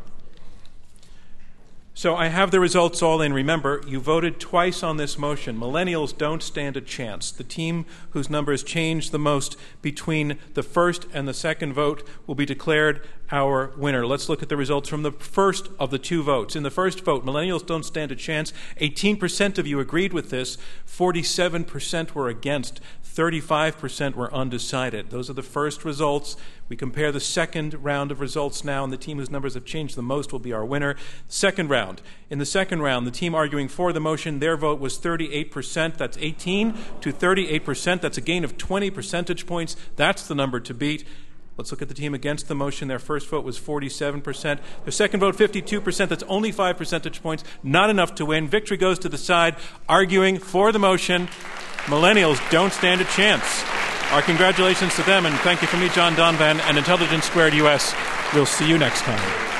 So I have the results all in. Remember, you voted twice on this motion. Millennials don't stand a chance. The team whose numbers changed the most between the first and the second vote will be declared our winner. Let's look at the results from the first of the two votes. In the first vote, millennials don't stand a chance. eighteen percent of you agreed with this. forty-seven percent were against. thirty-five percent were undecided. Those are the first results. We compare the second round of results now, and the team whose numbers have changed the most will be our winner. Second round. In the second round, the team arguing for the motion, their vote was thirty-eight percent. That's eighteen to thirty-eight percent. That's a gain of twenty percentage points. That's the number to beat. Let's look at the team against the motion. Their first vote was forty-seven percent. Their second vote, fifty-two percent. That's only five percentage points. Not enough to win. Victory goes to the side arguing for the motion. Millennials don't stand a chance. Our congratulations to them, and thank you from me, John Donvan, and Intelligence Squared U S. We'll see you next time.